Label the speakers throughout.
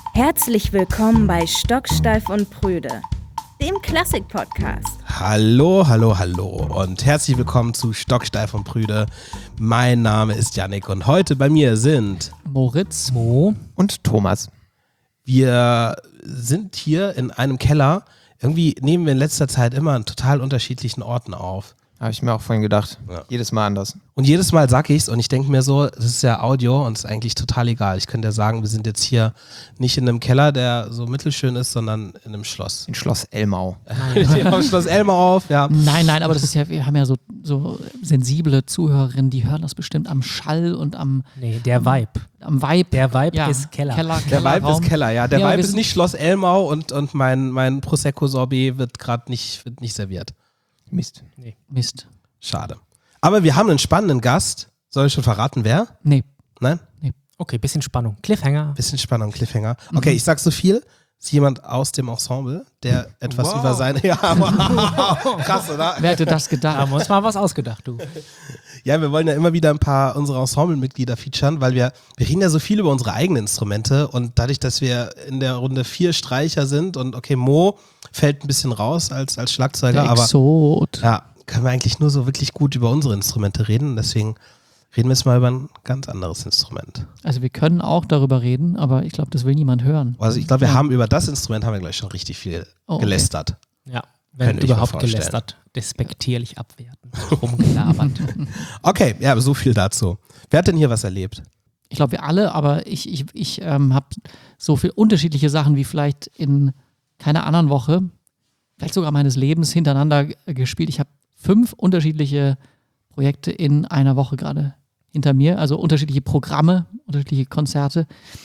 Speaker 1: Herzlich willkommen bei Stocksteif und Prüde, dem Klassik-Podcast.
Speaker 2: Hallo und herzlich willkommen zu Stocksteif und Prüde. Mein Name ist Yannick und heute bei mir sind
Speaker 3: Moritz,
Speaker 4: Mo und Thomas.
Speaker 2: Wir sind hier in einem Keller. Irgendwie nehmen wir in letzter Zeit immer an total unterschiedlichen Orten auf.
Speaker 4: Habe ich mir auch vorhin gedacht.
Speaker 2: Ja.
Speaker 4: Jedes Mal anders.
Speaker 2: Und jedes Mal sag ich's und ich denke mir so, das ist ja Audio und es ist eigentlich total egal. Ich könnte ja sagen, wir sind jetzt hier nicht in einem Keller, der so mittelschön ist, sondern in einem Schloss.
Speaker 4: In Schloss Elmau.
Speaker 2: Wir haben Schloss Elmau auf, ja.
Speaker 3: Nein, aber das ist ja, wir haben ja so sensible Zuhörerinnen, die hören das bestimmt am Schall und am
Speaker 5: der Vibe.
Speaker 3: Am Vibe.
Speaker 5: Der Vibe
Speaker 3: ja,
Speaker 5: ist Keller.
Speaker 2: Der Vibe ist Keller, ja. Der
Speaker 3: Ja,
Speaker 2: Vibe ist nicht Schloss Elmau und mein Prosecco-Sorbet wird gerade nicht serviert.
Speaker 4: Mist.
Speaker 3: Mist.
Speaker 2: Schade. Aber wir haben einen spannenden Gast. Soll ich schon verraten, wer?
Speaker 3: Nee.
Speaker 2: Nein?
Speaker 5: Okay, bisschen Spannung. Cliffhanger.
Speaker 2: Bisschen Spannung, Cliffhanger. Okay, ich sag so viel. Ist jemand aus dem Ensemble, der etwas über seine... Ja, wow. Krass, oder?
Speaker 3: Wer hätte das
Speaker 5: Da
Speaker 3: gedacht?
Speaker 5: haben wir uns mal was ausgedacht, du.
Speaker 2: Ja, wir wollen ja immer wieder ein paar unserer Ensemble-Mitglieder featuren, weil wir reden ja so viel über unsere eigenen Instrumente und dadurch, dass wir in der Runde 4 Streicher sind und okay, Mo fällt ein bisschen raus als Schlagzeuger,
Speaker 3: Der
Speaker 2: aber
Speaker 3: Exot.
Speaker 2: ja, können wir eigentlich nur so wirklich gut über unsere Instrumente reden. Deswegen reden wir jetzt mal über ein ganz anderes Instrument.
Speaker 3: Also wir können auch darüber reden, aber ich glaube, das will niemand hören.
Speaker 2: Also ich glaube, wir
Speaker 3: Ja.
Speaker 2: haben über das Instrument gleich schon richtig viel
Speaker 3: okay.
Speaker 2: gelästert.
Speaker 5: Ja,
Speaker 2: Könnte
Speaker 5: wenn
Speaker 2: ich mir
Speaker 5: überhaupt
Speaker 2: vorstellen.
Speaker 5: gelästert. Despektierlich abwerten. Rumgelabert.
Speaker 2: Okay, ja, so viel dazu. Wer hat denn hier was erlebt?
Speaker 3: Ich glaube, wir alle, aber ich habe so viele unterschiedliche Sachen wie vielleicht in keiner anderen Woche, vielleicht sogar meines Lebens hintereinander gespielt. Ich habe 5 unterschiedliche Projekte in einer Woche gerade hinter mir, also unterschiedliche Programme, unterschiedliche Konzerte.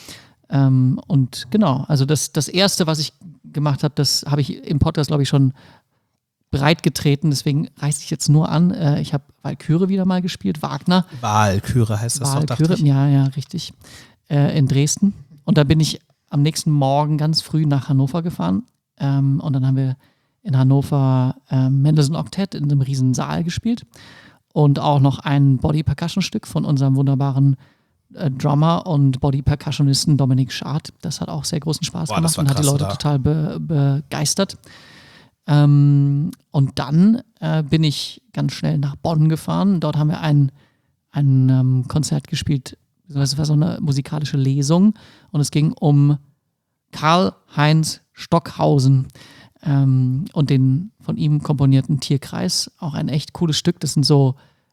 Speaker 3: Und genau, also das erste, was ich gemacht habe, das habe ich im Podcast, glaube ich, schon breitgetreten, deswegen reiße ich jetzt nur an. Ich habe Walküre wieder mal gespielt, Wagner.
Speaker 2: Walküre heißt das doch, dachte
Speaker 3: Walküre,
Speaker 2: ich.
Speaker 3: ja, richtig. In Dresden. Und da bin ich am nächsten Morgen ganz früh nach Hannover gefahren. Und dann haben wir in Hannover Mendelssohn Oktett in einem riesen Saal gespielt. Und auch noch ein Body-Percussion-Stück von unserem wunderbaren Drummer und Body-Percussionisten Dominik Schad. Das hat auch sehr großen Spaß
Speaker 2: Boah,
Speaker 3: gemacht
Speaker 2: das war
Speaker 3: und hat die
Speaker 2: krass,
Speaker 3: Leute
Speaker 2: oder?
Speaker 3: total begeistert. Und dann bin ich ganz schnell nach Bonn gefahren. Dort haben wir ein Konzert gespielt. Das war so eine musikalische Lesung. Und es ging um Karl-Heinz Stockhausen und den von ihm komponierten Tierkreis. Auch ein echt cooles Stück. Das sind so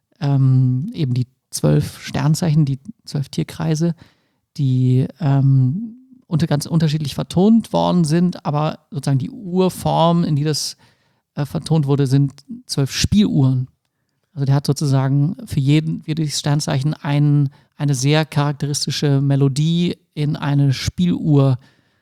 Speaker 3: eben die 12 Sternzeichen, die 12 Tierkreise, die ganz unterschiedlich vertont worden sind, aber sozusagen die Urform, in die das vertont wurde, sind 12 Spieluhren. Also der hat sozusagen für jedes Sternzeichen eine sehr charakteristische Melodie in eine Spieluhr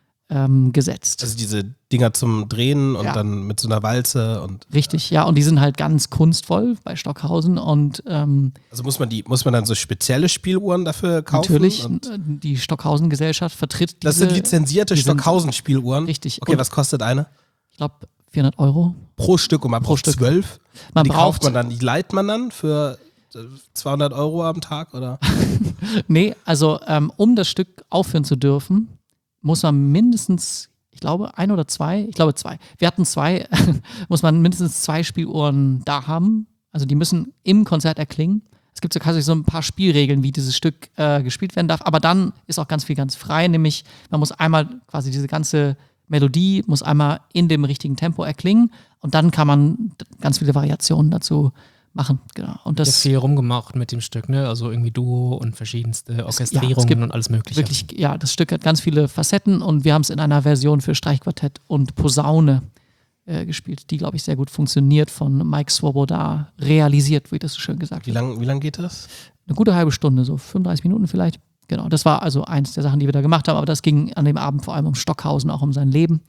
Speaker 3: gesetzt.
Speaker 2: Also diese Dinger zum Drehen und
Speaker 3: Ja.
Speaker 2: dann mit so einer Walze und
Speaker 3: Richtig, ja, und die sind halt ganz kunstvoll bei Stockhausen und
Speaker 2: also muss man dann so spezielle Spieluhren dafür kaufen?
Speaker 3: natürlich,
Speaker 2: Und
Speaker 3: die Stockhausen-Gesellschaft vertritt diese,
Speaker 2: das sind lizenzierte
Speaker 3: die sind-
Speaker 2: Stockhausen-Spieluhren.
Speaker 3: Richtig.
Speaker 2: Okay,
Speaker 3: Und-
Speaker 2: was kostet eine?
Speaker 3: ich glaube, 400 €.
Speaker 2: Pro Stück und man braucht
Speaker 3: Stück.
Speaker 2: 12.
Speaker 3: Man
Speaker 2: die kauft
Speaker 3: braucht-
Speaker 2: man dann, die leiht man dann für 200 € am Tag oder?
Speaker 3: Nee, also um das Stück aufführen zu dürfen, muss man mindestens, ich glaube, 1 oder 2, ich glaube 2. Wir hatten 2, muss man mindestens 2 Spieluhren da haben. Also die müssen im Konzert erklingen. Es gibt quasi so ein paar Spielregeln, wie dieses Stück gespielt werden darf. Aber dann ist auch ganz viel ganz frei, nämlich man muss einmal quasi diese ganze Melodie muss einmal in dem richtigen Tempo erklingen und dann kann man ganz viele Variationen dazu machen. Genau. Und
Speaker 5: Das
Speaker 3: das
Speaker 5: ist viel rumgemacht mit dem Stück, ne? Also irgendwie Duo und verschiedenste Orchestrierungen
Speaker 3: gibt
Speaker 5: und alles Mögliche.
Speaker 3: wirklich, ja, das Stück hat ganz viele Facetten und wir haben es in einer Version für Streichquartett und Posaune gespielt, die, glaube ich, sehr gut funktioniert, von Mike Swoboda realisiert, wie das so schön gesagt
Speaker 2: Wie
Speaker 3: wird.
Speaker 2: lang geht das?
Speaker 3: Eine gute halbe Stunde, so 35 Minuten vielleicht. Genau, das war also eins der Sachen, die wir da gemacht haben, aber das ging an dem Abend vor allem um Stockhausen, auch um sein Leben.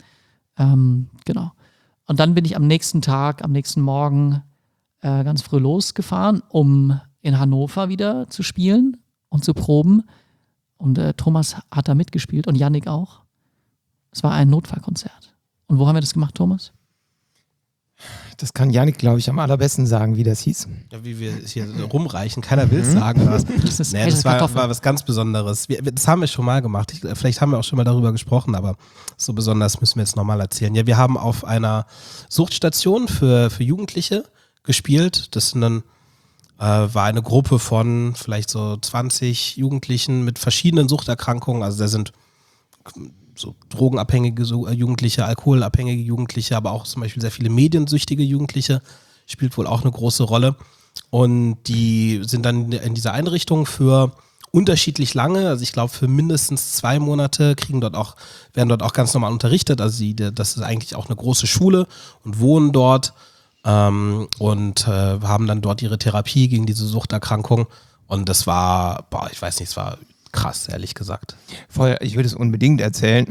Speaker 3: Genau. Und dann bin ich am nächsten Morgen ganz früh losgefahren, um in Hannover wieder zu spielen und zu proben. Und Thomas hat da mitgespielt und Yannick auch. Es war ein Notfallkonzert. Und wo haben wir das gemacht, Thomas?
Speaker 4: Das kann Janik, glaube ich, am allerbesten sagen, wie das hieß.
Speaker 2: Ja, wie wir es hier so rumreichen, keiner will es sagen. Oder was?
Speaker 3: Das ist
Speaker 2: Nee, das
Speaker 3: Kartoffel.
Speaker 2: war was ganz Besonderes. Das haben wir schon mal gemacht. Vielleicht haben wir auch schon mal darüber gesprochen, aber so besonders müssen wir jetzt nochmal erzählen. Ja, wir haben auf einer Suchtstation für Jugendliche gespielt. Das sind dann, war eine Gruppe von vielleicht so 20 Jugendlichen mit verschiedenen Suchterkrankungen. Also da sind so drogenabhängige Jugendliche, alkoholabhängige Jugendliche, aber auch zum Beispiel sehr viele mediensüchtige Jugendliche, spielt wohl auch eine große Rolle. Und die sind dann in dieser Einrichtung für unterschiedlich lange, also ich glaube für mindestens 2 Monate, werden dort auch ganz normal unterrichtet. Also das ist eigentlich auch eine große Schule und wohnen dort und haben dann dort ihre Therapie gegen diese Suchterkrankung. Und das war, ich weiß nicht, es war krass, ehrlich gesagt.
Speaker 4: Voll, ich würde es unbedingt erzählen,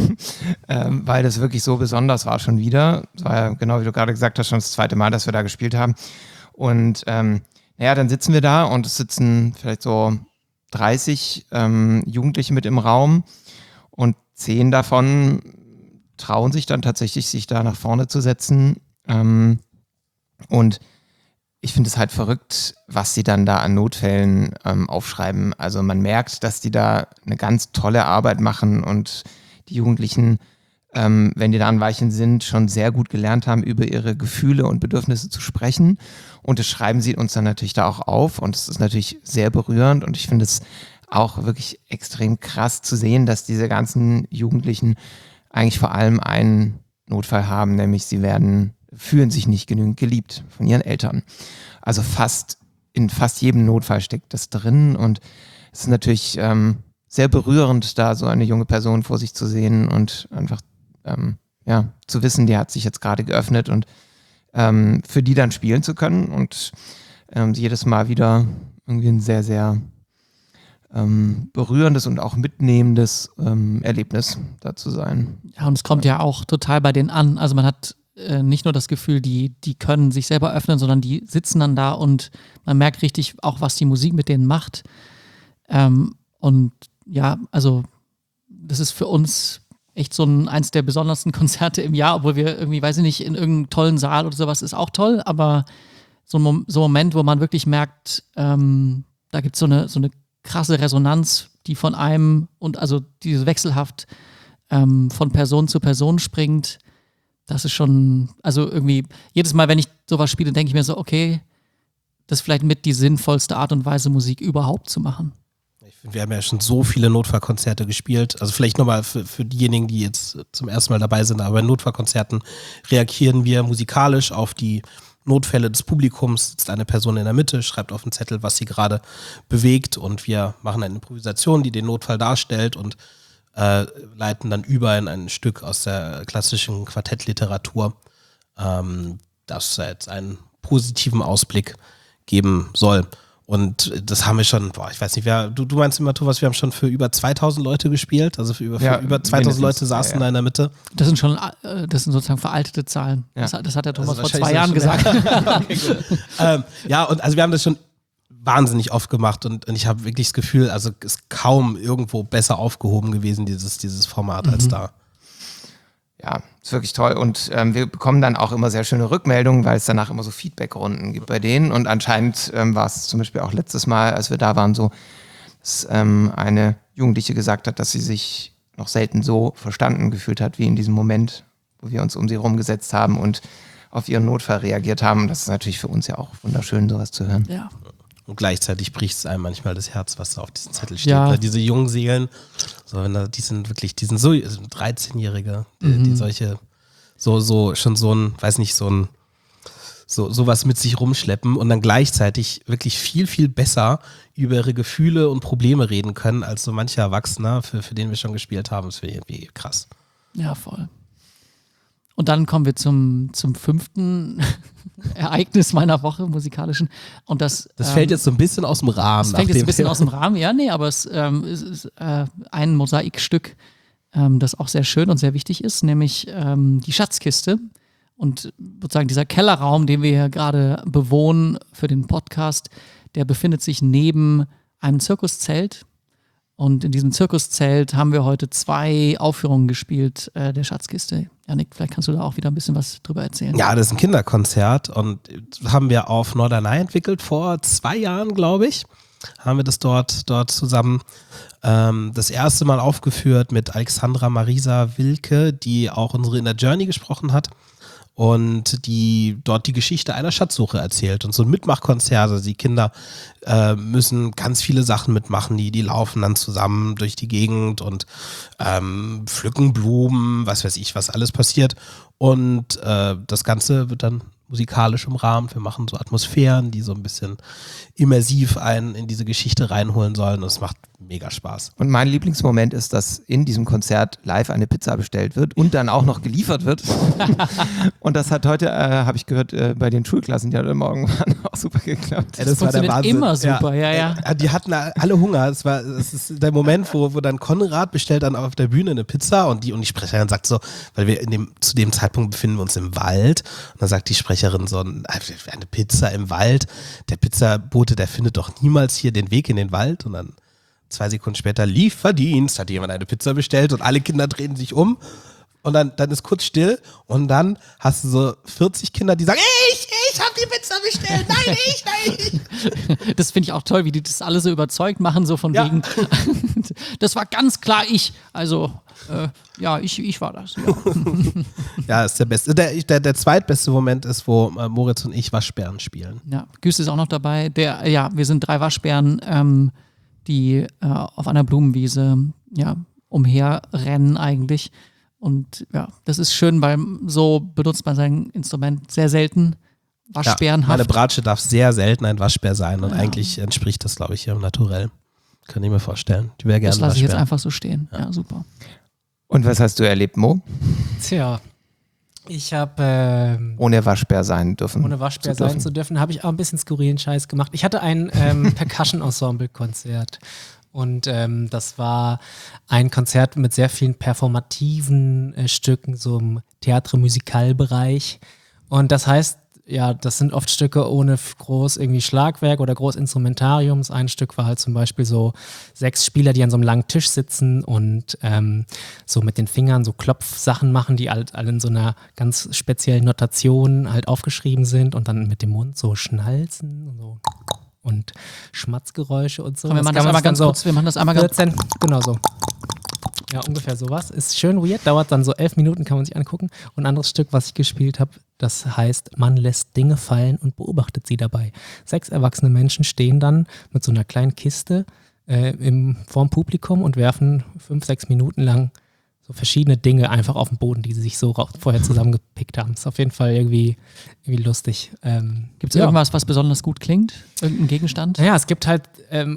Speaker 4: weil das wirklich so besonders war schon wieder. Es war ja, genau wie du gerade gesagt hast, schon das 2. Mal, dass wir da gespielt haben. Und dann sitzen wir da und es sitzen vielleicht so 30 Jugendliche mit im Raum und 10 davon trauen sich dann tatsächlich, sich da nach vorne zu setzen. Und ich finde es halt verrückt, was sie dann da an Notfällen aufschreiben. Also man merkt, dass die da eine ganz tolle Arbeit machen und die Jugendlichen, wenn die da an Weichen sind, schon sehr gut gelernt haben, über ihre Gefühle und Bedürfnisse zu sprechen. Und das schreiben sie uns dann natürlich da auch auf. Und es ist natürlich sehr berührend. Und ich finde es auch wirklich extrem krass zu sehen, dass diese ganzen Jugendlichen eigentlich vor allem einen Notfall haben, nämlich sie fühlen sich nicht genügend geliebt von ihren Eltern. Also in fast jedem Notfall steckt das drin und es ist natürlich sehr berührend, da so eine junge Person vor sich zu sehen und einfach zu wissen, die hat sich jetzt gerade geöffnet und für die dann spielen zu können und jedes Mal wieder irgendwie ein sehr, sehr berührendes und auch mitnehmendes Erlebnis da zu sein.
Speaker 3: Ja, und es kommt ja auch total bei denen an. Also man hat nicht nur das Gefühl, die können sich selber öffnen, sondern die sitzen dann da und man merkt richtig auch, was die Musik mit denen macht. Und ja, also das ist für uns echt so eins der besondersten Konzerte im Jahr, obwohl wir irgendwie, weiß ich nicht, in irgendeinem tollen Saal oder sowas ist auch toll, aber so ein Moment, wo man wirklich merkt, da gibt es so eine krasse Resonanz, die von einem und also diese wechselhaft von Person zu Person springt. Das ist schon, also irgendwie, jedes Mal, wenn ich sowas spiele, denke ich mir so, okay, das ist vielleicht mit die sinnvollste Art und Weise, Musik überhaupt zu machen.
Speaker 2: Ich finde, wir haben ja schon so viele Notfallkonzerte gespielt. Also vielleicht nochmal für diejenigen, die jetzt zum ersten Mal dabei sind, aber bei Notfallkonzerten reagieren wir musikalisch auf die Notfälle des Publikums. Sitzt eine Person in der Mitte, schreibt auf den Zettel, was sie gerade bewegt und wir machen eine Improvisation, die den Notfall darstellt und leiten dann über in ein Stück aus der klassischen Quartettliteratur, das jetzt einen positiven Ausblick geben soll. Und das haben wir schon, ich weiß nicht, du meinst immer, Thomas, wir haben schon für über 2000 Leute gespielt, also für über 2000 Leute saßen da in der Mitte.
Speaker 3: Das sind sozusagen veraltete Zahlen.
Speaker 4: Ja.
Speaker 3: Das hat der Thomas
Speaker 2: Also
Speaker 3: vor 2 Jahren gesagt.
Speaker 2: Und also wir haben das schon wahnsinnig oft gemacht und ich habe wirklich das Gefühl, also ist kaum irgendwo besser aufgehoben gewesen, dieses Format als da.
Speaker 4: Ja, ist wirklich toll und wir bekommen dann auch immer sehr schöne Rückmeldungen, weil es danach immer so Feedback-Runden gibt bei denen und anscheinend war es zum Beispiel auch letztes Mal, als wir da waren, so, dass eine Jugendliche gesagt hat, dass sie sich noch selten so verstanden gefühlt hat, wie in diesem Moment, wo wir uns um sie rumgesetzt haben und auf ihren Notfall reagiert haben. Das ist natürlich für uns ja auch wunderschön, sowas zu hören.
Speaker 3: Ja.
Speaker 2: Und gleichzeitig bricht es einem manchmal das Herz, was da auf diesem Zettel steht.
Speaker 3: Ja.
Speaker 2: Weil diese jungen Seelen, die sind so 13-Jährige, die solche, schon sowas mit sich rumschleppen und dann gleichzeitig wirklich viel, viel besser über ihre Gefühle und Probleme reden können, als so mancher Erwachsener, für den wir schon gespielt haben. Das finde ich irgendwie krass.
Speaker 3: Ja, voll. Und dann kommen wir zum 5. Ereignis meiner Woche, musikalischen. Und das
Speaker 2: fällt jetzt so ein bisschen aus dem Rahmen.
Speaker 3: Das fällt jetzt ein bisschen aus dem Rahmen, ja, nee, aber es ist ein Mosaikstück, das auch sehr schön und sehr wichtig ist, nämlich die Schatzkiste. Und sozusagen dieser Kellerraum, den wir hier gerade bewohnen für den Podcast, der befindet sich neben einem Zirkuszelt. Und in diesem Zirkuszelt haben wir heute 2 Aufführungen gespielt der Schatzkiste. Janik, vielleicht kannst du da auch wieder ein bisschen was drüber erzählen.
Speaker 2: Ja, das ist ein Kinderkonzert und haben wir auf Norderney entwickelt vor 2 Jahren, glaube ich. Haben wir das dort zusammen das erste Mal aufgeführt mit Alexandra Marisa Wilke, die auch unsere In der Journey gesprochen hat und die dort die Geschichte einer Schatzsuche erzählt und so ein Mitmachkonzert, also die Kinder müssen ganz viele Sachen mitmachen, die laufen dann zusammen durch die Gegend und pflücken Blumen, was weiß ich, was alles passiert und das Ganze wird dann musikalisch umrahmt. Wir machen so Atmosphären, die so ein bisschen immersiv einen in diese Geschichte reinholen sollen und es macht mega Spaß.
Speaker 4: Und mein Lieblingsmoment ist, dass in diesem Konzert live eine Pizza bestellt wird und dann auch noch geliefert wird. Und das hat heute, habe ich gehört, bei den Schulklassen, die heute Morgen waren, auch super geklappt.
Speaker 2: Ja, das war der
Speaker 3: funktioniert
Speaker 2: Wahnsinn.
Speaker 3: immer super, ja.
Speaker 2: Die hatten alle Hunger. Es ist der Moment, wo dann Konrad bestellt dann auf der Bühne eine Pizza und die Sprecherin sagt so, weil wir zu dem Zeitpunkt befinden wir uns im Wald und dann sagt die Sprecherin so, eine Pizza im Wald, der Pizzabote, der findet doch niemals hier den Weg in den Wald und dann 2 Sekunden später, Lieferdienst, hat jemand eine Pizza bestellt und alle Kinder drehen sich um und dann ist kurz still und dann hast du so 40 Kinder, die sagen, ich habe die Pizza bestellt, nein, ich.
Speaker 3: Das finde ich auch toll, wie die das alle so überzeugt machen, so von
Speaker 2: Ja.
Speaker 3: wegen, das war ganz klar ich. Also, ich war das. Ja.
Speaker 2: Ja, ist der beste. Der zweitbeste Moment ist, wo Moritz und ich Waschbären spielen.
Speaker 3: Ja, Güst ist auch noch dabei. Wir sind 3 Waschbären, die auf einer Blumenwiese umherrennen eigentlich. Und ja, das ist schön, weil so benutzt man sein Instrument sehr selten. Waschbärenhaft.
Speaker 2: Meine Bratsche darf sehr selten ein Waschbär sein und eigentlich entspricht das, glaube ich, ihrem Naturell. Kann ich mir vorstellen. Die wäre gerne
Speaker 3: Das lasse ich jetzt
Speaker 2: Waschbär.
Speaker 3: einfach so stehen. Ja, super.
Speaker 4: Und was hast du erlebt, Mo?
Speaker 5: Tja, ich habe
Speaker 4: Ohne Waschbär sein dürfen.
Speaker 5: ohne Waschbär sein zu dürfen, habe ich auch ein bisschen skurrilen Scheiß gemacht. Ich hatte ein Percussion-Ensemble-Konzert und das war ein Konzert mit sehr vielen performativen Stücken, so im Theatre-Musical-Bereich. Und das heißt, ja, das sind oft Stücke ohne groß irgendwie Schlagwerk oder groß Instrumentarium. Ein Stück war halt zum Beispiel so 6 Spieler, die an so einem langen Tisch sitzen und so mit den Fingern so Klopfsachen machen, die halt alle in so einer ganz speziellen Notation halt aufgeschrieben sind und dann mit dem Mund so schnalzen und so und Schmatzgeräusche und so.
Speaker 3: Komm, wir machen das
Speaker 5: kann man
Speaker 3: einmal ganz
Speaker 5: dann
Speaker 3: kurz. Wir machen das einmal ganz
Speaker 5: 14, genau so. Ja, ungefähr sowas. Ist schön weird, dauert dann so 11 Minuten, kann man sich angucken. Und ein anderes Stück, was ich gespielt habe, das heißt, man lässt Dinge fallen und beobachtet sie dabei. 6 erwachsene Menschen stehen dann mit so einer kleinen Kiste vorm Publikum und werfen 5, 6 Minuten lang so verschiedene Dinge einfach auf den Boden, die sie sich so vorher zusammengepickt haben. Ist auf jeden Fall irgendwie lustig.
Speaker 3: Gibt es irgendwas, was besonders gut klingt? Irgendein Gegenstand?
Speaker 5: Naja, es gibt halt,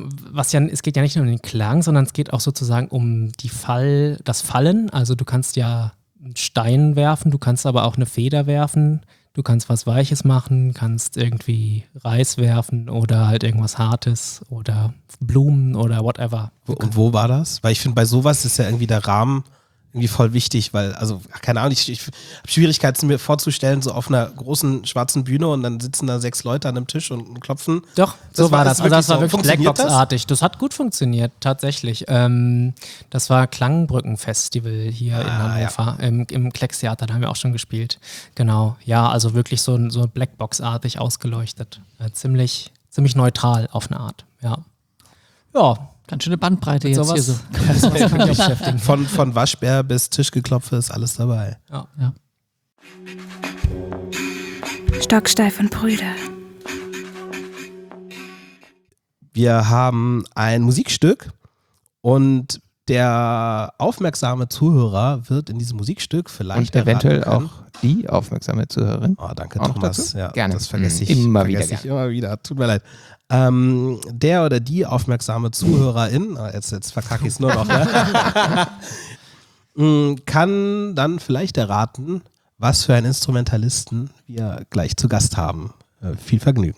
Speaker 5: es geht ja nicht nur um den Klang, sondern es geht auch sozusagen um das Fallen. Also du kannst ja einen Stein werfen, du kannst aber auch eine Feder werfen, du kannst was Weiches machen, kannst irgendwie Reis werfen oder halt irgendwas Hartes oder Blumen oder whatever.
Speaker 2: Und wo war das? Weil ich finde, bei sowas ist ja irgendwie der Rahmen irgendwie voll wichtig, weil, also, keine Ahnung, ich habe Schwierigkeiten mir vorzustellen, so auf einer großen schwarzen Bühne und dann sitzen da 6 Leute an einem Tisch und klopfen.
Speaker 5: Doch,
Speaker 2: Das
Speaker 5: so war das. Also das war
Speaker 2: so.
Speaker 5: wirklich
Speaker 2: Funktioniert
Speaker 5: Blackbox-artig. Das hat gut funktioniert, tatsächlich. Das war Klangbrücken-Festival hier in Hannover, im Kleckstheater, da haben wir auch schon gespielt. Genau, ja, also wirklich so Blackbox-artig ausgeleuchtet. Ziemlich neutral auf eine Art, ja. Ja,
Speaker 3: Ganz schöne Bandbreite
Speaker 5: mit
Speaker 3: jetzt hier so.
Speaker 5: sowas kann ich mich beschäftigen.
Speaker 2: Von Waschbär bis Tischgeklopfe ist alles dabei.
Speaker 5: Ja.
Speaker 1: Stocksteif und Brüder.
Speaker 2: Wir haben ein Musikstück und der aufmerksame Zuhörer wird in diesem Musikstück vielleicht
Speaker 4: Und eventuell
Speaker 2: erraten können.
Speaker 4: auch die aufmerksame Zuhörerin.
Speaker 2: Oh, danke,
Speaker 4: Auch
Speaker 2: Thomas.
Speaker 4: dazu?
Speaker 2: Ja,
Speaker 4: Gerne.
Speaker 2: Das vergesse ich
Speaker 4: Immer wieder
Speaker 2: Immer wieder. Tut mir leid. Der oder die aufmerksame Zuhörerin, jetzt verkacke ich es nur noch, kann dann vielleicht erraten, was für einen Instrumentalisten wir gleich zu Gast haben. Viel Vergnügen.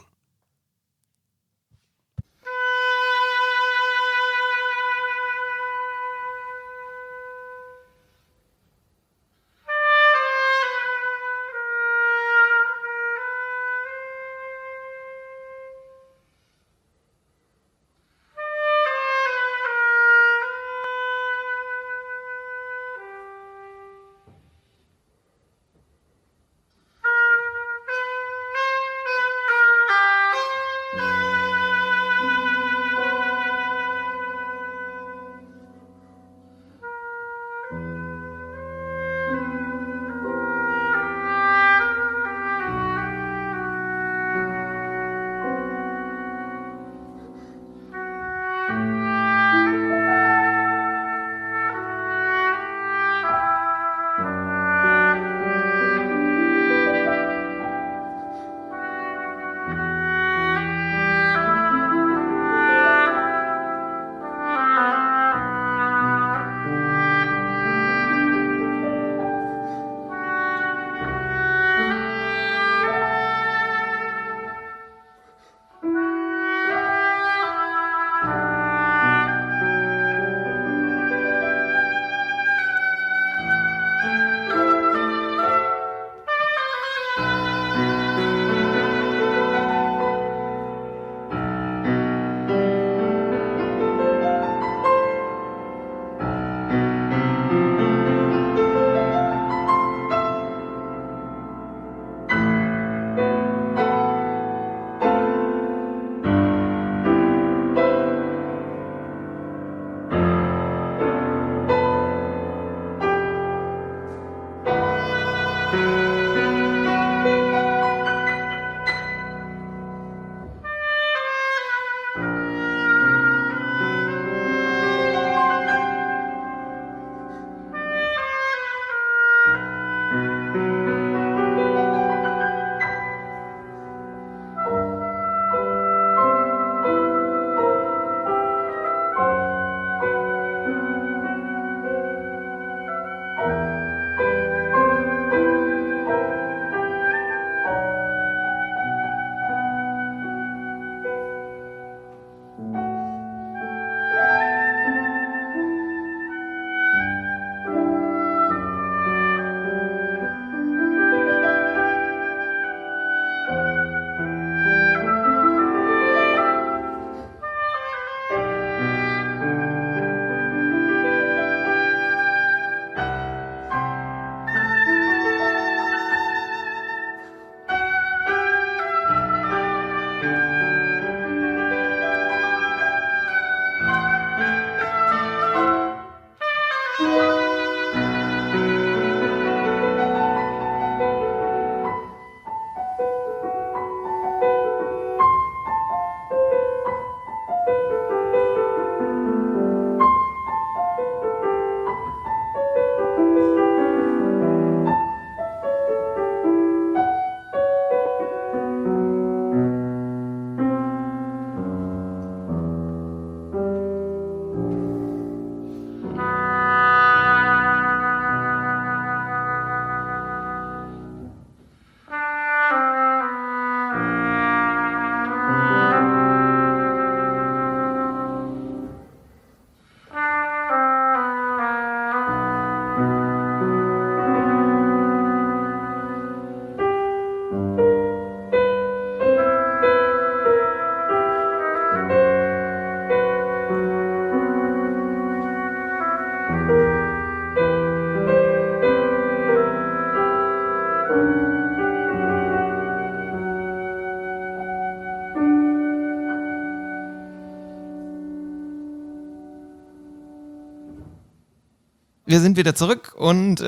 Speaker 4: wir sind wieder zurück und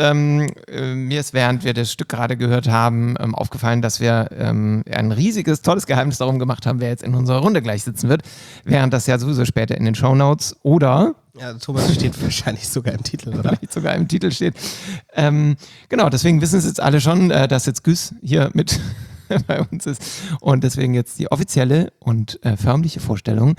Speaker 4: mir ist, während wir das Stück gerade gehört haben, aufgefallen, dass wir ein riesiges, tolles Geheimnis darum gemacht haben, wer jetzt in unserer Runde gleich sitzen wird, während das ja sowieso später in den Shownotes oder
Speaker 2: Ja, Thomas steht wahrscheinlich sogar im Titel, oder?
Speaker 4: vielleicht sogar im Titel steht. Genau, deswegen wissen es jetzt alle schon, dass jetzt Güs hier mit bei uns ist und deswegen jetzt die offizielle und förmliche Vorstellung.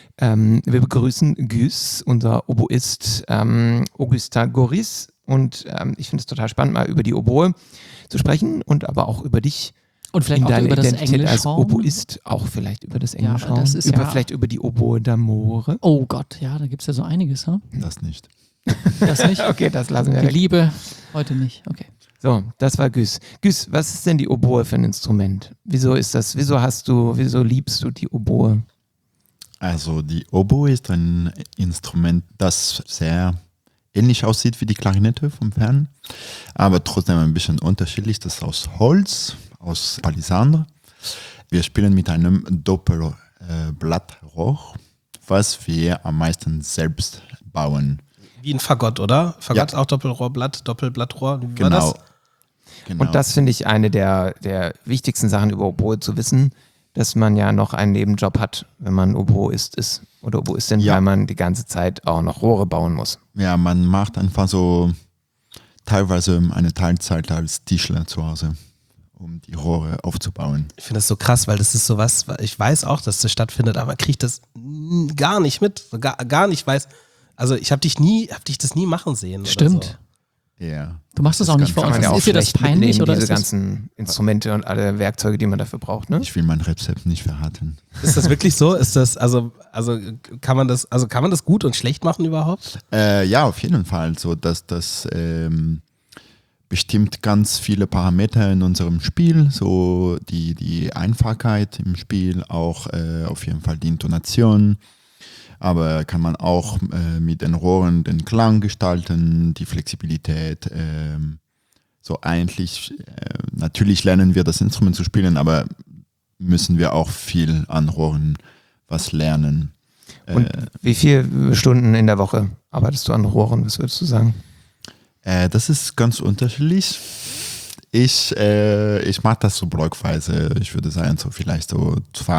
Speaker 4: Wir begrüßen Güs, unser Oboist Augustin Goris und ich finde es total spannend, mal über die Oboe zu sprechen und aber auch über dich
Speaker 3: Und vielleicht
Speaker 4: in
Speaker 3: auch
Speaker 4: deiner
Speaker 3: über das
Speaker 4: Identität als
Speaker 3: Englischraum.
Speaker 4: Oboist, auch vielleicht über das
Speaker 3: Ja,
Speaker 4: Englischraum,
Speaker 3: das ist ja-
Speaker 4: vielleicht über die Oboe d'Amore.
Speaker 3: Oh Gott, ja, da gibt es ja so einiges, hm?
Speaker 6: Das nicht.
Speaker 3: Das nicht?
Speaker 4: Okay, das lassen wir
Speaker 3: Die
Speaker 4: weg.
Speaker 3: Liebe, heute nicht, okay.
Speaker 4: So, das war Güs. Güs, was ist denn die Oboe für ein Instrument? Wieso ist das, wieso liebst du die Oboe?
Speaker 6: Also die Oboe ist ein Instrument, das sehr ähnlich aussieht wie die Klarinette vom Fern, aber trotzdem ein bisschen unterschiedlich. Das ist aus Holz, aus Palisandre. Wir spielen mit einem Doppelblattrohr, was wir am meisten selbst bauen.
Speaker 2: Wie ein Fagott, oder? Fagott
Speaker 6: Ja.
Speaker 2: auch Doppelrohrblatt, Doppelblattrohr. Wie war
Speaker 6: Genau.
Speaker 2: das?
Speaker 6: Genau.
Speaker 4: Und das finde ich eine der wichtigsten Sachen über Oboe zu wissen, dass man ja noch einen Nebenjob hat, wenn man Oboist ist oder Oboistin,
Speaker 6: Ja.
Speaker 4: weil man die ganze Zeit auch noch Rohre bauen muss.
Speaker 6: Ja, man macht einfach so teilweise eine Teilzeit als Tischler zu Hause, um die Rohre aufzubauen.
Speaker 2: Ich finde das so krass, weil das ist sowas, ich weiß auch, dass das stattfindet, aber kriege das gar nicht mit, so gar nicht weiß. Also ich habe dich das nie machen sehen.
Speaker 3: Stimmt.
Speaker 2: Oder
Speaker 6: Ja.
Speaker 3: Du machst das auch nicht vor
Speaker 4: Kann
Speaker 3: uns.
Speaker 4: man ja auch
Speaker 3: Ist dir das
Speaker 4: schlecht
Speaker 3: peinlich
Speaker 4: mitnehmen,
Speaker 3: oder
Speaker 4: diese
Speaker 3: ist das,
Speaker 4: ganzen Instrumente und alle Werkzeuge, die man dafür braucht, ne?
Speaker 6: Ich will mein Rezept nicht verraten.
Speaker 2: so. Ist das wirklich so? Ist das, also kann man das gut und schlecht machen überhaupt?
Speaker 6: Ja, auf jeden Fall. So, dass das bestimmt ganz viele Parameter in unserem Spiel. So die Einfachheit im Spiel, auch auf jeden Fall die Intonation. Aber kann man auch mit den Rohren den Klang gestalten, die Flexibilität. So eigentlich, natürlich lernen wir das Instrument zu spielen, aber müssen wir auch viel an Rohren was lernen.
Speaker 4: Und wie viele Stunden in der Woche arbeitest du an Rohren, was würdest du sagen?
Speaker 6: Das ist ganz unterschiedlich. Ich mache das so blockweise. Ich würde sagen, so vielleicht so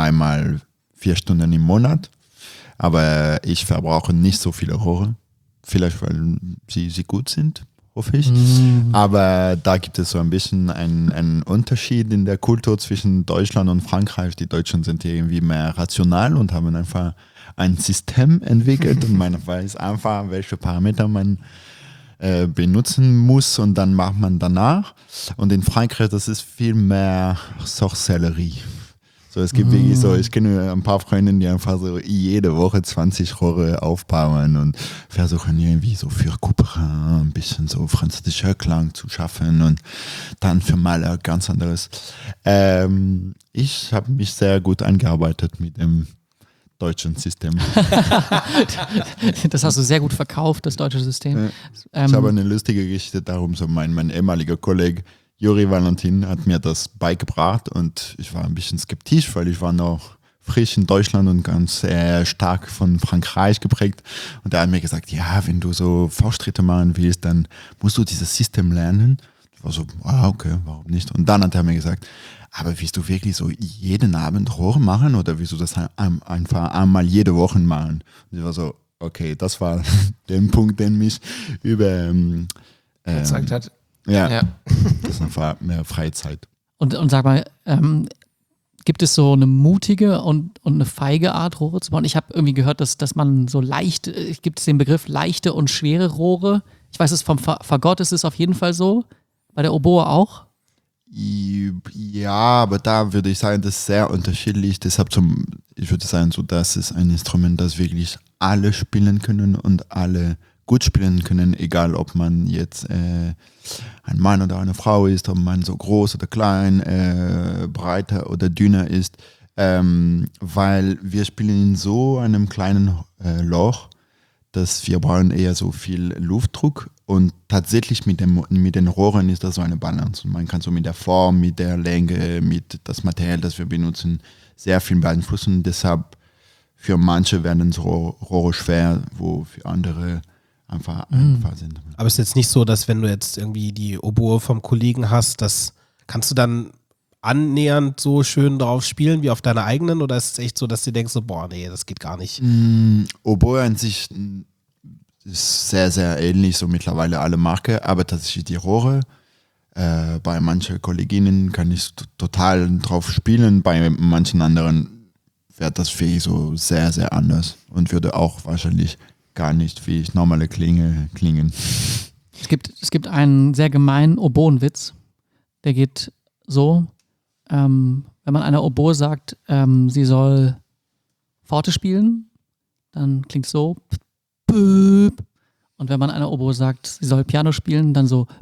Speaker 6: 4 Stunden im Monat. Aber ich verbrauche nicht so viele Rohre. Vielleicht, weil sie gut sind, hoffe ich. Aber da gibt es so ein bisschen einen Unterschied in der Kultur zwischen Deutschland und Frankreich. Die Deutschen sind irgendwie mehr rational und haben einfach ein System entwickelt und man weiß einfach, welche Parameter man benutzen muss und dann macht man danach. Und in Frankreich, das ist viel mehr Sorcellerie. So, es gibt wirklich so, ich kenne ein paar Freundinnen, die einfach so jede Woche 20 Rohre aufbauen und versuchen irgendwie so für Couperin ein bisschen so französischer Klang zu schaffen und dann für Maler ganz anderes. Ich habe mich sehr gut eingearbeitet mit dem deutschen System.
Speaker 3: das hast du sehr gut verkauft, das deutsche System.
Speaker 6: Ich habe eine lustige Geschichte darum, so mein ehemaliger Kollege Juri Valentin hat mir das beigebracht und ich war ein bisschen skeptisch, weil ich war noch frisch in Deutschland und ganz stark von Frankreich geprägt. Und er hat mir gesagt, ja, wenn du so Fortschritte machen willst, dann musst du dieses System lernen. Ich war so, okay, warum nicht? Und dann hat er mir gesagt, aber willst du wirklich so jeden Abend Rohre machen oder willst du das einfach einmal jede Woche machen? Und ich war so, okay, das war der Punkt, der mich
Speaker 4: Überzeugt hat.
Speaker 6: Ja, das ist einfach mehr Freizeit.
Speaker 3: Und sag mal, gibt es so eine mutige und eine feige Art, Rohre zu bauen? Ich habe irgendwie gehört, dass man so leicht, gibt es den Begriff leichte und schwere Rohre? Ich weiß es vom Fagott ist es auf jeden Fall so, bei der Oboe auch.
Speaker 6: Ja, aber da würde ich sagen, das ist sehr unterschiedlich. Deshalb ich würde sagen, so, das ist ein Instrument, das wirklich alle spielen können und alle gut spielen können, egal ob man jetzt ein Mann oder eine Frau ist, ob man so groß oder klein, breiter oder dünner ist, weil wir spielen in so einem kleinen Loch, dass wir brauchen eher so viel Luftdruck und tatsächlich mit den Rohren ist das so eine Balance und man kann so mit der Form, mit der Länge, mit das Material, das wir benutzen, sehr viel beeinflussen. Deshalb für manche werden so Rohre schwer, wo für andere einfach sind.
Speaker 2: Aber es ist jetzt nicht so, dass wenn du jetzt irgendwie die Oboe vom Kollegen hast, kannst du dann annähernd so schön drauf spielen wie auf deiner eigenen, oder ist es echt so, dass du denkst so, boah, nee, das geht gar nicht?
Speaker 6: Oboe an sich ist sehr, sehr ähnlich, so mittlerweile alle Marke, aber tatsächlich die Rohre, bei manchen Kolleginnen kann ich total drauf spielen, bei manchen anderen wäre das für ich so sehr, sehr anders und würde auch wahrscheinlich gar nicht wie ich normale klingen.
Speaker 3: Es gibt einen sehr gemeinen Oboenwitz, der geht so, wenn man einer Oboe sagt, sie soll Pforte spielen, dann klingt es so. Und wenn man einer Oboe sagt, sie soll Piano spielen, dann so.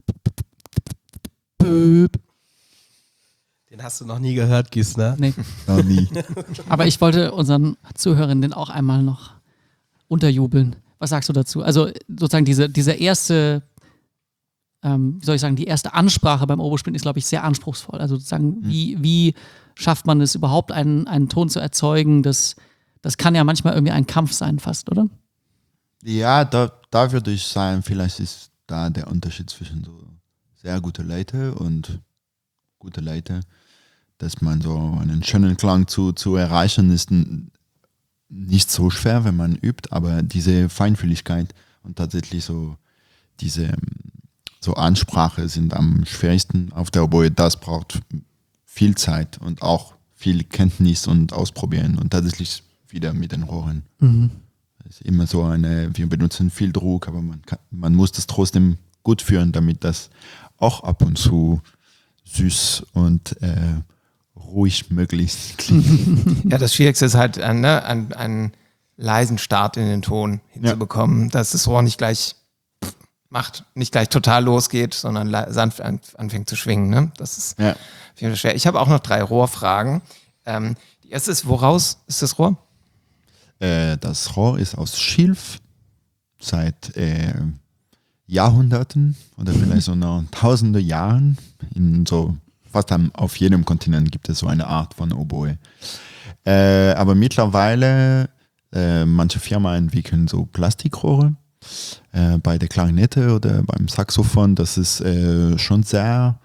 Speaker 2: Den hast du noch nie gehört, Gis, ne?
Speaker 3: Nee.
Speaker 6: Noch nie.
Speaker 3: Aber ich wollte unseren Zuhörern den auch einmal noch unterjubeln. Was sagst du dazu? Also sozusagen diese erste, wie soll ich sagen, die erste Ansprache beim Oboe-Spielen ist, glaube ich, sehr anspruchsvoll. Also sozusagen, wie schafft man es überhaupt, einen Ton zu erzeugen? Das kann ja manchmal irgendwie ein Kampf sein fast, oder?
Speaker 6: Ja, da würde ich sagen, vielleicht ist da der Unterschied zwischen so sehr gute Leute und gute Leute, dass man so einen schönen Klang zu erreichen ist nicht so schwer, wenn man übt, aber diese Feinfühligkeit und tatsächlich so diese so Ansprache sind am schwersten auf der Oboe. Das braucht viel Zeit und auch viel Kenntnis und Ausprobieren und tatsächlich wieder mit den Rohren. Das ist immer so wir benutzen viel Druck, aber man muss das trotzdem gut führen, damit das auch ab und zu süß und ruhig möglichst klingt.
Speaker 4: Ja, das Schwierigste ist halt, einen leisen Start in den Ton hinzubekommen, dass das Rohr nicht gleich nicht gleich total losgeht, sondern sanft anfängt zu schwingen. Ne? Das ist viel schwer. Ich habe auch noch 3 Rohrfragen. Die erste ist, woraus ist das Rohr?
Speaker 6: Das Rohr ist aus Schilf seit Jahrhunderten oder vielleicht so noch tausende Jahren. Fast auf jedem Kontinent gibt es so eine Art von Oboe. Aber mittlerweile, manche Firmen entwickeln so Plastikrohre. Bei der Klarinette oder beim Saxophon, das ist schon sehr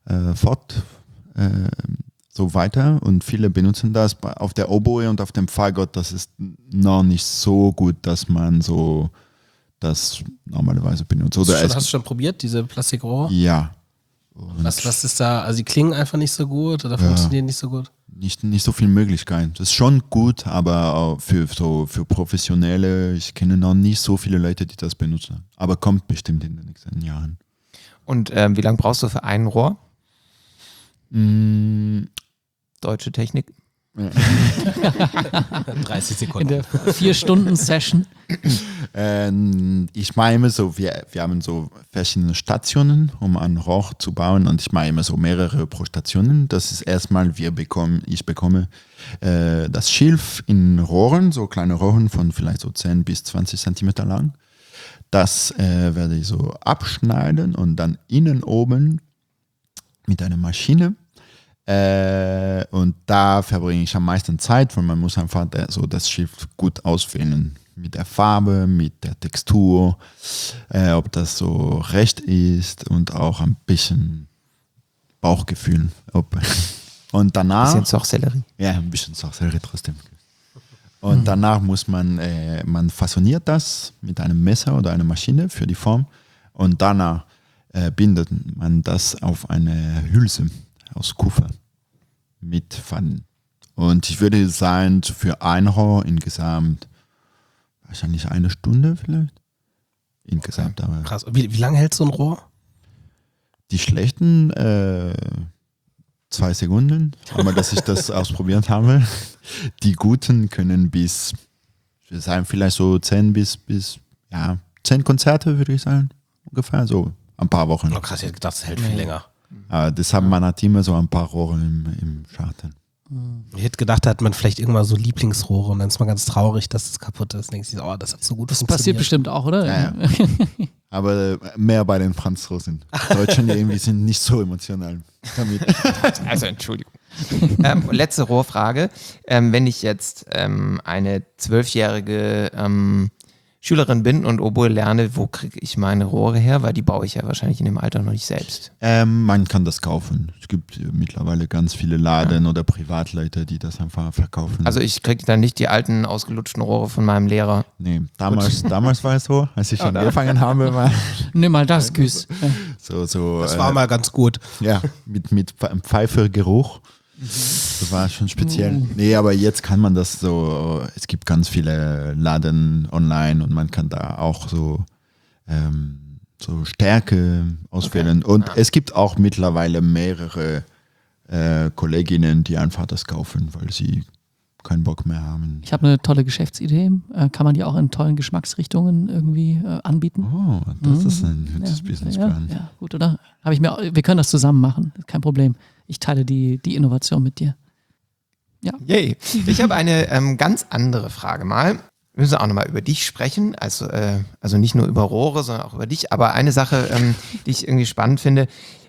Speaker 6: so weiter und viele benutzen das. Auf der Oboe und auf dem Fagott, das ist noch nicht so gut, dass man so das normalerweise benutzt. Oder
Speaker 2: Hast du schon probiert, diese Plastikrohre?
Speaker 6: Ja.
Speaker 2: Was ist da? Also die klingen einfach nicht so gut oder funktionieren nicht so gut?
Speaker 6: Nicht so viel Möglichkeiten. Das ist schon gut, aber auch für Professionelle, ich kenne noch nicht so viele Leute, die das benutzen. Aber kommt bestimmt in den nächsten Jahren.
Speaker 4: Und wie lange brauchst du für ein Rohr? Deutsche Technik.
Speaker 2: 30
Speaker 3: In
Speaker 2: Sekunden.
Speaker 3: der 4-Stunden-Session.
Speaker 6: Ich mache immer so, wir haben so verschiedene Stationen, um ein Rohr zu bauen und ich mache immer so mehrere pro Stationen. Das ist erstmal, ich bekomme das Schilf in Rohren, so kleine Rohren von vielleicht so 10 bis 20 Zentimeter lang. Das werde ich so abschneiden und dann innen oben mit einer Maschine. Und da verbringe ich am meisten Zeit, weil man muss einfach so das Schilf gut auswählen. Mit der Farbe, mit der Textur, ob das so recht ist und auch ein bisschen Bauchgefühl. Und danach...
Speaker 4: Bisschen Sorcellerie.
Speaker 6: Ja, ein bisschen Sorcellerie trotzdem. Und danach muss man fassoniert das mit einem Messer oder einer Maschine für die Form und danach bindet man das auf eine Hülse aus Kupfer mit Faden. Und ich würde sagen, für ein Rohr insgesamt wahrscheinlich 1 Stunde vielleicht. Insgesamt.
Speaker 2: Okay.
Speaker 6: Aber
Speaker 2: Krass. Wie lange hält so ein Rohr?
Speaker 6: die schlechten 2 Sekunden, aber dass ich das ausprobiert habe. Die guten können bis, ich würde sagen, vielleicht so 10 bis 10 Konzerte, würde ich sagen. Ungefähr so ein paar Wochen.
Speaker 2: Oh krass, ich hätte gedacht, das hält viel länger.
Speaker 6: Deshalb man hat immer so ein paar Rohre im Schatten.
Speaker 2: Ich hätte gedacht, da hat man vielleicht irgendwann so Lieblingsrohre und dann ist man ganz traurig, dass es kaputt ist. Dann denkst du, oh, das hat so gut
Speaker 3: Das passiert bestimmt auch, oder?
Speaker 6: Ja. Aber mehr bei den Franzosen. Deutschen irgendwie sind nicht so emotional damit.
Speaker 4: Also Entschuldigung. Letzte Rohrfrage. Wenn ich jetzt eine 12-jährige Schülerin bin und Oboe lerne, wo kriege ich meine Rohre her? Weil die baue ich ja wahrscheinlich in dem Alter noch nicht selbst.
Speaker 6: Man kann das kaufen. Es gibt mittlerweile ganz viele Laden oder Privatleute, die das einfach verkaufen.
Speaker 4: Also ich kriege dann nicht die alten, ausgelutschten Rohre von meinem Lehrer.
Speaker 6: Nee, damals war es so, als ich angefangen habe, war
Speaker 3: Nimm mal das, Güß.
Speaker 6: so
Speaker 2: Das war mal ganz gut.
Speaker 6: ja, mit Pfeifergeruch. Das war schon speziell. Nee, aber jetzt kann man das so, es gibt ganz viele Laden online und man kann da auch so Stärke auswählen. Und es gibt auch mittlerweile mehrere Kolleginnen, die einfach das kaufen, weil sie keinen Bock mehr haben.
Speaker 3: Ich habe eine tolle Geschäftsidee. Kann man die auch in tollen Geschmacksrichtungen irgendwie anbieten?
Speaker 6: Oh, das ist ein gutes Businessplan.
Speaker 3: Ja, gut, oder? Wir können das zusammen machen, kein Problem. Ich teile die Innovation mit dir.
Speaker 4: Yay. Ich habe eine ganz andere Frage mal. Wir müssen auch nochmal über dich sprechen, also nicht nur über Rohre, sondern auch über dich. Aber eine Sache, die ich irgendwie spannend finde,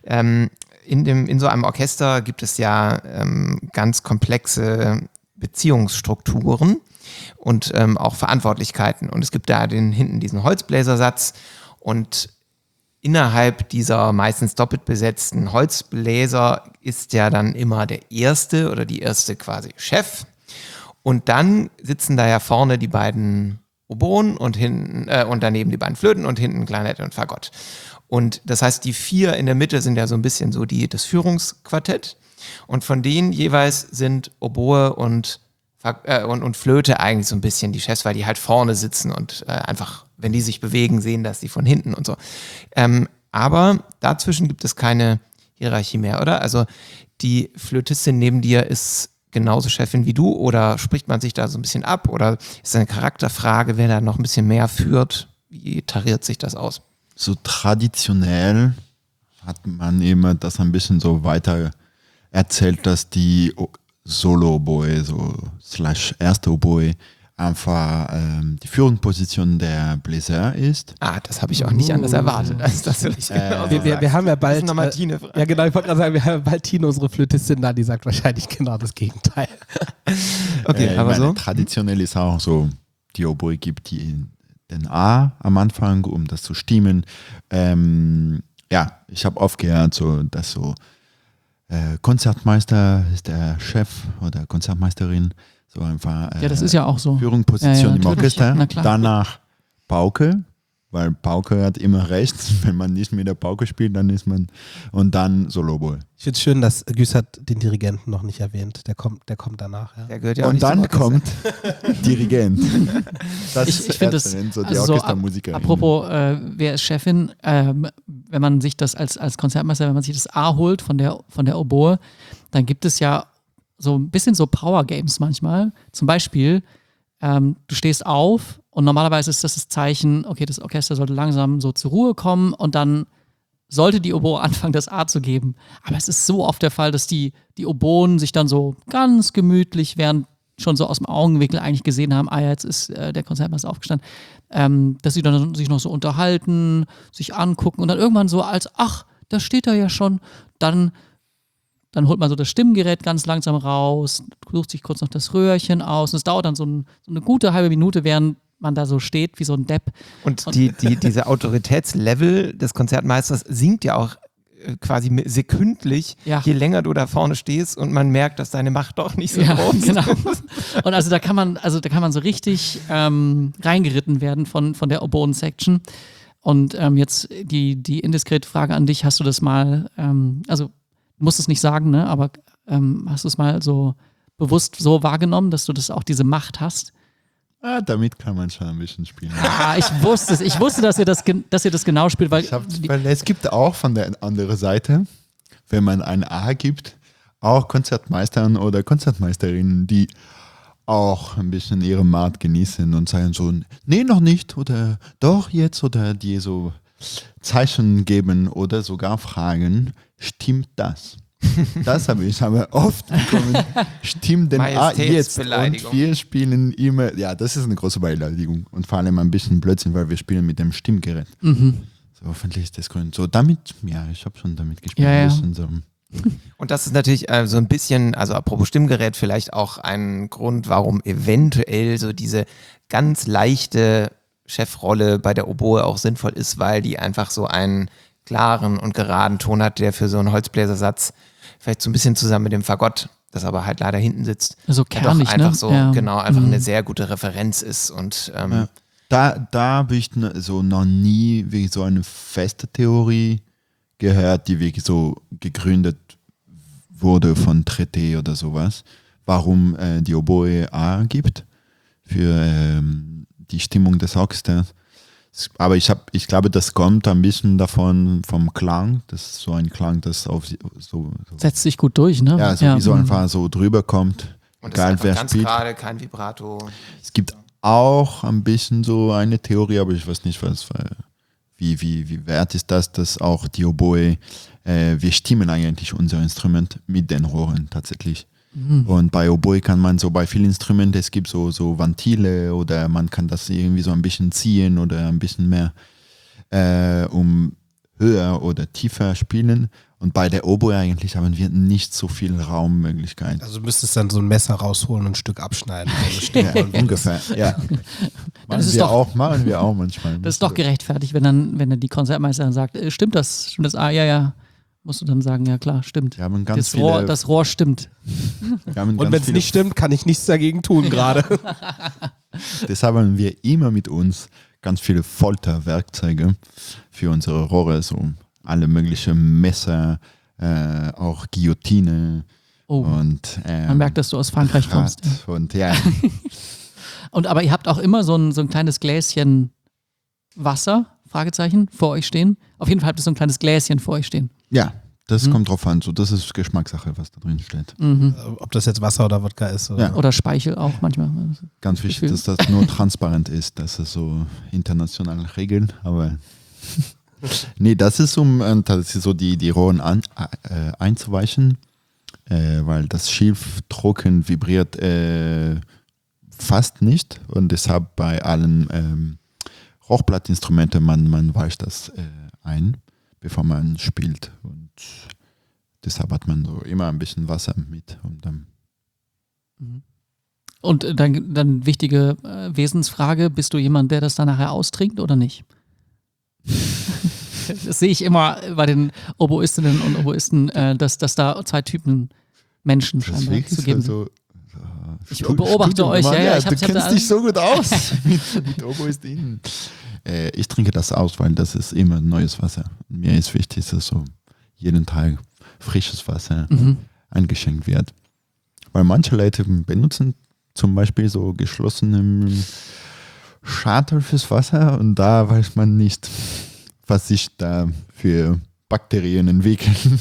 Speaker 4: in so einem Orchester gibt es ja ganz komplexe Beziehungsstrukturen und auch Verantwortlichkeiten. Und es gibt da hinten diesen Holzbläsersatz und innerhalb dieser meistens doppelt besetzten Holzbläser ist ja dann immer der Erste oder die erste quasi Chef. Und dann sitzen da ja vorne die beiden Oboen und hinten und daneben die beiden Flöten und hinten Klarinette und Fagott. Und das heißt, die 4 in der Mitte sind ja so ein bisschen so das Führungsquartett. Und von denen jeweils sind Oboe und Flöte eigentlich so ein bisschen die Chefs, weil die halt vorne sitzen und einfach, wenn die sich bewegen, sehen das die von hinten und so. Aber dazwischen gibt es keine Hierarchie mehr, oder? Also die Flötistin neben dir ist genauso Chefin wie du oder spricht man sich da so ein bisschen ab oder ist es eine Charakterfrage, wer da noch ein bisschen mehr führt? Wie tariert sich das aus?
Speaker 6: So traditionell hat man immer das ein bisschen so weiter erzählt, dass die Solo-Oboe, so / erste Oboe, einfach die Führungsposition der Bläser ist.
Speaker 4: Das habe ich auch nicht anders erwartet, als dass du das
Speaker 2: Wir haben ja bald.
Speaker 4: Das ist nochmal Tine.
Speaker 2: Ja, genau, ich wollte gerade sagen, wir haben bald Tine, unsere Flötistin da, die sagt wahrscheinlich genau das Gegenteil.
Speaker 4: Okay, aber so.
Speaker 6: Traditionell ist auch so, die Oboe gibt den A am Anfang, um das zu stimmen. Ich habe oft gehört, dass so Konzertmeister ist der Chef oder Konzertmeisterin. So einfach
Speaker 3: Ja, das ist ja auch so.
Speaker 6: Führungsposition im
Speaker 3: natürlich.
Speaker 6: Orchester.
Speaker 3: Na klar.
Speaker 6: Danach Pauke, weil Pauke hat immer recht. Wenn man nicht mit der Pauke spielt, dann ist man. Und dann Solo-Oboe.
Speaker 2: Ich finde es schön, dass Güß hat den Dirigenten noch nicht erwähnt. Der kommt danach. Ja.
Speaker 4: Der gehört ja auch
Speaker 6: Und
Speaker 4: nicht
Speaker 6: dann
Speaker 4: zum Orchester.
Speaker 6: kommt Dirigent. Das
Speaker 3: Ich finde das,
Speaker 6: so die
Speaker 3: also so
Speaker 6: Orchestermusikerin.
Speaker 3: apropos, wer ist Chefin, wenn man sich das als Konzertmeister, wenn man sich das A holt von der Oboe, dann gibt es ja so ein bisschen so Power Games manchmal. Zum Beispiel, du stehst auf und normalerweise ist das Zeichen, okay, das Orchester sollte langsam so zur Ruhe kommen und dann sollte die Oboe anfangen, das A zu geben. Aber es ist so oft der Fall, dass die Oboen sich dann so ganz gemütlich, während schon so aus dem Augenwinkel eigentlich gesehen haben, jetzt ist der Konzertmeister aufgestanden, dass sie dann sich noch so unterhalten, sich angucken und dann irgendwann so da steht er ja schon, dann holt man so das Stimmgerät ganz langsam raus, sucht sich kurz noch das Röhrchen aus und es dauert dann so eine gute halbe Minute, während man da so steht wie so ein Depp.
Speaker 4: Und diese Autoritätslevel des Konzertmeisters sinkt ja auch quasi sekündlich, je länger du da vorne stehst und man merkt, dass deine Macht doch nicht so groß ist. Genau.
Speaker 3: Und also da kann man so richtig reingeritten werden von der Oboen-Section. Und jetzt die indiskrete Frage an dich, hast du das mal, also du musst es nicht sagen, ne, aber hast du es mal so bewusst so wahrgenommen, dass du diese Macht hast?
Speaker 6: Damit kann man schon ein bisschen spielen.
Speaker 3: Ich wusste es. Ich wusste, dass ihr das genau spielt, weil
Speaker 6: es gibt auch von der anderen Seite, wenn man ein A gibt, auch Konzertmeistern oder Konzertmeisterinnen, die auch ein bisschen ihre Macht genießen und sagen so, nee, noch nicht oder doch jetzt oder die so Zeichen geben oder sogar fragen, stimmt das? Das habe ich aber oft bekommen. Stimmt denn jetzt? Und wir spielen immer, das ist eine große Beleidigung und vor allem ein bisschen Blödsinn, weil wir spielen mit dem Stimmgerät. So, hoffentlich ist das Grund. So, damit, ich habe schon damit gespielt.
Speaker 3: Ja.
Speaker 6: So.
Speaker 4: Und das ist natürlich so ein bisschen, also apropos Stimmgerät, vielleicht auch ein Grund, warum eventuell so diese ganz leichte Chefrolle bei der Oboe auch sinnvoll ist, weil die einfach so einen klaren und geraden Ton hat, der für so einen Holzbläsersatz vielleicht so ein bisschen zusammen mit dem Fagott, das aber halt leider hinten sitzt,
Speaker 3: Also
Speaker 4: ja
Speaker 3: kernig,
Speaker 4: doch einfach
Speaker 3: ne?
Speaker 4: so,
Speaker 3: Ja.
Speaker 4: genau, einfach eine sehr gute Referenz ist und
Speaker 6: Da habe ich so noch nie wirklich so eine feste Theorie gehört, die wirklich so gegründet wurde von Treté oder sowas, warum die Oboe A gibt für die Stimmung des Orchesters. Aber ich glaube, das kommt ein bisschen davon vom Klang. Das ist so ein Klang, das auf so
Speaker 3: Setzt sich gut durch, ne?
Speaker 6: ja, sowieso einfach so drüber kommt.
Speaker 4: und das ist
Speaker 6: Egal
Speaker 4: einfach
Speaker 6: wer
Speaker 4: ganz
Speaker 6: spielt.
Speaker 4: gerade, kein Vibrato.
Speaker 6: Es gibt auch ein bisschen so eine Theorie, aber ich weiß nicht, wie wert ist das, dass auch die Oboe, wir stimmen eigentlich unser Instrument mit den Rohren tatsächlich. Und bei Oboe kann man so bei vielen Instrumenten, es gibt so Ventile oder man kann das irgendwie so ein bisschen ziehen oder ein bisschen mehr um höher oder tiefer spielen. Und bei der Oboe eigentlich haben wir nicht so viel Raummöglichkeiten.
Speaker 2: Also du müsstest dann so ein Messer rausholen und ein Stück abschneiden.
Speaker 6: Ja, ungefähr, ja.
Speaker 3: Das ist doch-
Speaker 6: Machen wir auch manchmal.
Speaker 3: Das ist doch gerechtfertigt, wenn dann die Konzertmeisterin sagt, stimmt das? Stimmt das? Ah, ja. Musst du dann sagen, ja klar, stimmt.
Speaker 6: Wir haben ganz
Speaker 3: Das Rohr stimmt.
Speaker 6: wir haben
Speaker 2: Und
Speaker 6: ganz
Speaker 2: wenn es
Speaker 6: viele-
Speaker 2: nicht stimmt, kann ich nichts dagegen tun gerade.
Speaker 6: Deshalb haben wir immer mit uns ganz viele Folterwerkzeuge für unsere Rohre, so alle möglichen Messer, auch Guillotine
Speaker 3: Oh,
Speaker 6: und
Speaker 3: man merkt, dass du aus Frankreich kommst.
Speaker 6: Rad und ja,
Speaker 3: Aber ihr habt auch immer so ein kleines Gläschen Wasser, Fragezeichen, vor euch stehen. Auf jeden Fall habt ihr so ein kleines Gläschen vor euch stehen.
Speaker 6: ja, das kommt drauf an. So, das ist Geschmackssache, was da drin steht.
Speaker 2: Ob das jetzt Wasser oder Wodka ist. Oder?
Speaker 6: Ja.
Speaker 3: Oder Speichel auch manchmal.
Speaker 6: Ganz wichtig, dass das nur transparent ist. Das ist so internationale Regeln, aber nee, das ist das ist so die Rohren einzuweichen, weil das Schilf trocken vibriert fast nicht und deshalb bei allen Rohrblattinstrumenten man weicht das ein, bevor man spielt und deshalb hat man so immer ein bisschen Wasser mit und dann
Speaker 3: Und dann wichtige Wesensfrage, bist du jemand, der das dann nachher austrinkt oder nicht? Das sehe ich immer bei den Oboistinnen und Oboisten, dass da zwei Typen Menschen scheinbar zu geben sind. Ich beobachte euch, ja, ich
Speaker 6: du kennst dich so gut aus mit Oboistinnen. Ich trinke das aus, weil das ist immer neues Wasser. Mir ist wichtig, dass so jeden Tag frisches Wasser eingeschenkt wird. Weil manche Leute benutzen zum Beispiel so geschlossenen Schachtel fürs Wasser und da weiß man nicht, was sich da für Bakterien entwickeln.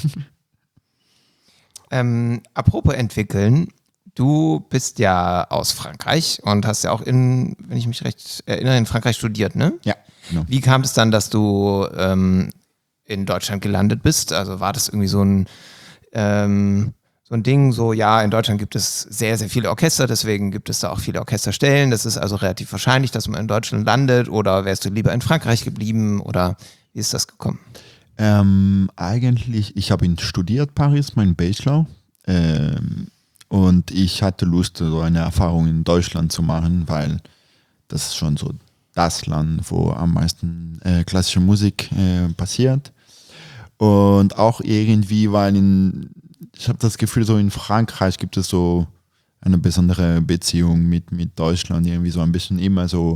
Speaker 4: Apropos entwickeln, du bist ja aus Frankreich und hast ja auch wenn ich mich recht erinnere, in Frankreich studiert, ne?
Speaker 6: Ja, genau.
Speaker 4: Wie kam es dann, dass du in Deutschland gelandet bist? Also war das irgendwie so ein Ding, so ja, in Deutschland gibt es sehr, sehr viele Orchester, deswegen gibt es da auch viele Orchesterstellen. Das ist also relativ wahrscheinlich, dass man in Deutschland landet oder wärst du lieber in Frankreich geblieben oder wie ist das gekommen?
Speaker 6: Eigentlich, ich habe studiert Paris, meinen Bachelor. Und ich hatte Lust, so eine Erfahrung in Deutschland zu machen, weil das ist schon so das Land, wo am meisten klassische Musik passiert. Und auch irgendwie, weil ich habe das Gefühl, so in Frankreich gibt es so eine besondere Beziehung mit Deutschland, irgendwie so ein bisschen immer so,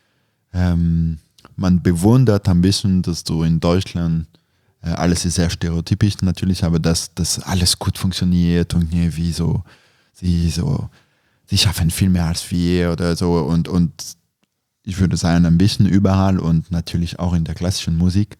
Speaker 6: man bewundert ein bisschen, dass so in Deutschland alles ist sehr stereotypisch natürlich, aber dass alles gut funktioniert und irgendwie so, sie schaffen viel mehr als wir oder so und ich würde sagen, ein bisschen überall und natürlich auch in der klassischen Musik.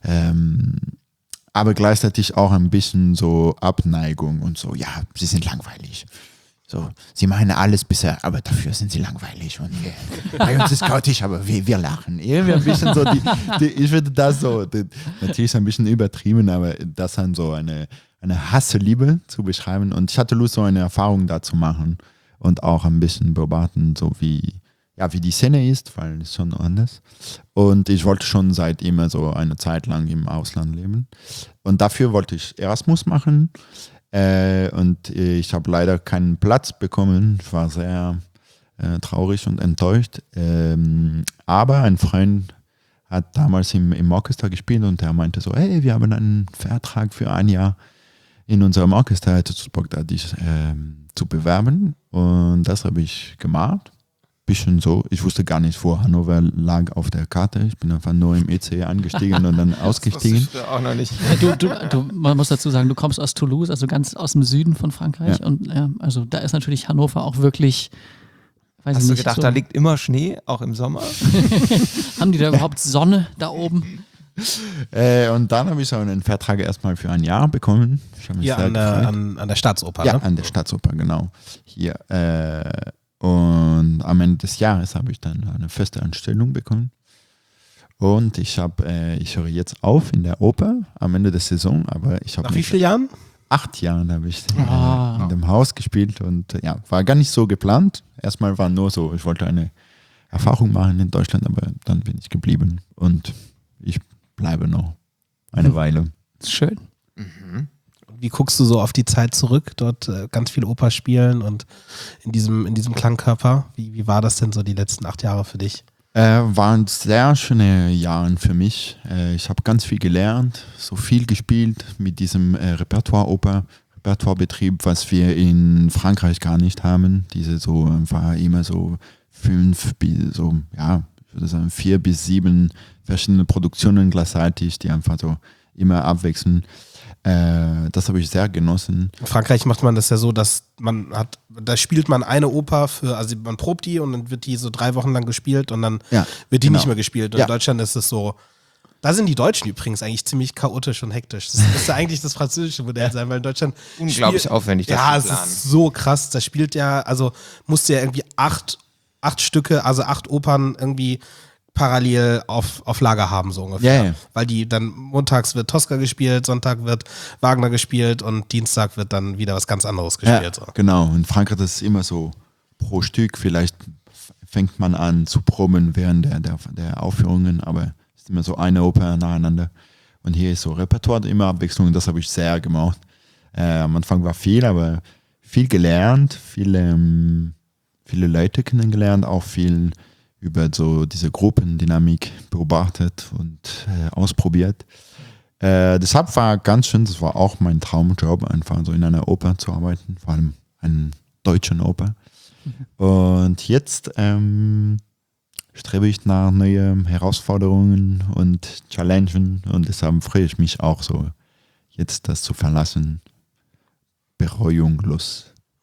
Speaker 6: Aber gleichzeitig auch ein bisschen so Abneigung und so, ja, sie sind langweilig. So, sie machen alles bisher, aber dafür sind sie langweilig. Und bei uns ist chaotisch, aber wir lachen. Irgendwie ein bisschen so, ich würde das so, natürlich ist ein bisschen übertrieben, aber das dann so eine Hasseliebe zu beschreiben. Und ich hatte Lust, so eine Erfahrung da zu machen und auch ein bisschen beobachten, so wie die Szene ist, weil es schon anders. Und ich wollte schon seit immer so eine Zeit lang im Ausland leben. Und dafür wollte ich Erasmus machen. Und ich habe leider keinen Platz bekommen. Ich war sehr traurig und enttäuscht. Aber ein Freund hat damals im Orchester gespielt und der meinte so, hey, wir haben einen Vertrag für ein Jahr in unserem Orchester, hätte du Bock, da dich zu bewerben. Und das habe ich gemacht. Bisschen so, ich wusste gar nicht, wo Hannover lag auf der Karte. Ich bin einfach nur im EC eingestiegen und dann ausgestiegen.
Speaker 4: Das auch noch nicht.
Speaker 3: Man muss dazu sagen, du kommst aus Toulouse, also ganz aus dem Süden von Frankreich.
Speaker 6: Ja.
Speaker 3: Und also da ist natürlich Hannover auch wirklich, weiß
Speaker 4: Hast
Speaker 3: ich
Speaker 4: du
Speaker 3: nicht,
Speaker 4: gedacht,
Speaker 3: so,
Speaker 4: da liegt immer Schnee, auch im Sommer?
Speaker 3: haben die da überhaupt Sonne da oben?
Speaker 6: Und dann habe ich so einen Vertrag erstmal für ein Jahr bekommen. Ich habe mich
Speaker 2: Hier
Speaker 6: sehr gefreut.
Speaker 2: an der Staatsoper,
Speaker 6: Ja,
Speaker 2: ne?
Speaker 6: an der Staatsoper, genau. Hier. Und am Ende des Jahres habe ich dann eine feste Anstellung bekommen. Und ich höre jetzt auf in der Oper am Ende der Saison, aber ich habe
Speaker 2: Nach wie vielen Jahren?
Speaker 6: 8 Jahren habe ich
Speaker 3: Ah.
Speaker 6: in dem Haus gespielt und war gar nicht so geplant. Erstmal war nur so, ich wollte eine Erfahrung machen in Deutschland, aber dann bin ich geblieben und ich bleibe noch eine Weile.
Speaker 3: Das ist schön.
Speaker 2: Wie guckst du so auf die Zeit zurück, dort ganz viel Oper spielen und in diesem Klangkörper? Wie war das denn so die letzten 8 Jahre für dich?
Speaker 6: Waren sehr schöne Jahre für mich. Ich habe ganz viel gelernt, so viel gespielt mit diesem Repertoirebetrieb, was wir in Frankreich gar nicht haben. Diese so einfach immer so 5 bis so, ja, ich würde sagen 4 bis 7 verschiedene Produktionen gleichzeitig, die einfach so immer abwechseln. Das habe ich sehr genossen.
Speaker 2: In Frankreich macht man das ja so, dass da spielt man eine Oper also man probt die und dann wird die so 3 Wochen lang gespielt und dann wird die
Speaker 6: genau.
Speaker 2: nicht mehr gespielt. Und
Speaker 6: Ja.
Speaker 2: in Deutschland ist es so, da sind die Deutschen übrigens eigentlich ziemlich chaotisch und hektisch. Das müsste eigentlich das französische Modell sein, weil in Deutschland
Speaker 4: Unglaublich aufwendig, das
Speaker 2: ja,
Speaker 4: zu
Speaker 2: es
Speaker 4: planen.
Speaker 2: ist so krass. Da spielt ja, also musste ja irgendwie 8 Stücke, also 8 Opern irgendwie parallel auf Lager haben, so ungefähr.
Speaker 6: Ja.
Speaker 2: Weil die dann montags wird Tosca gespielt, Sonntag wird Wagner gespielt und Dienstag wird dann wieder was ganz anderes gespielt. So.
Speaker 6: Genau. In Frankreich ist es immer so pro Stück. Vielleicht fängt man an zu proben während der Aufführungen, aber es ist immer so eine Oper nacheinander. Und hier ist so Repertoire, immer Abwechslung. Das habe ich sehr gemacht. Am Anfang war viel, aber viel gelernt, viele Leute kennengelernt, auch viel über so diese Gruppendynamik beobachtet und ausprobiert. Deshalb war ganz schön, das war auch mein Traumjob, einfach so in einer Oper zu arbeiten, vor allem einer deutschen Oper. Und jetzt strebe ich nach neuen Herausforderungen und Challengen und deshalb freue ich mich auch so, jetzt das zu verlassen, bereuungslos.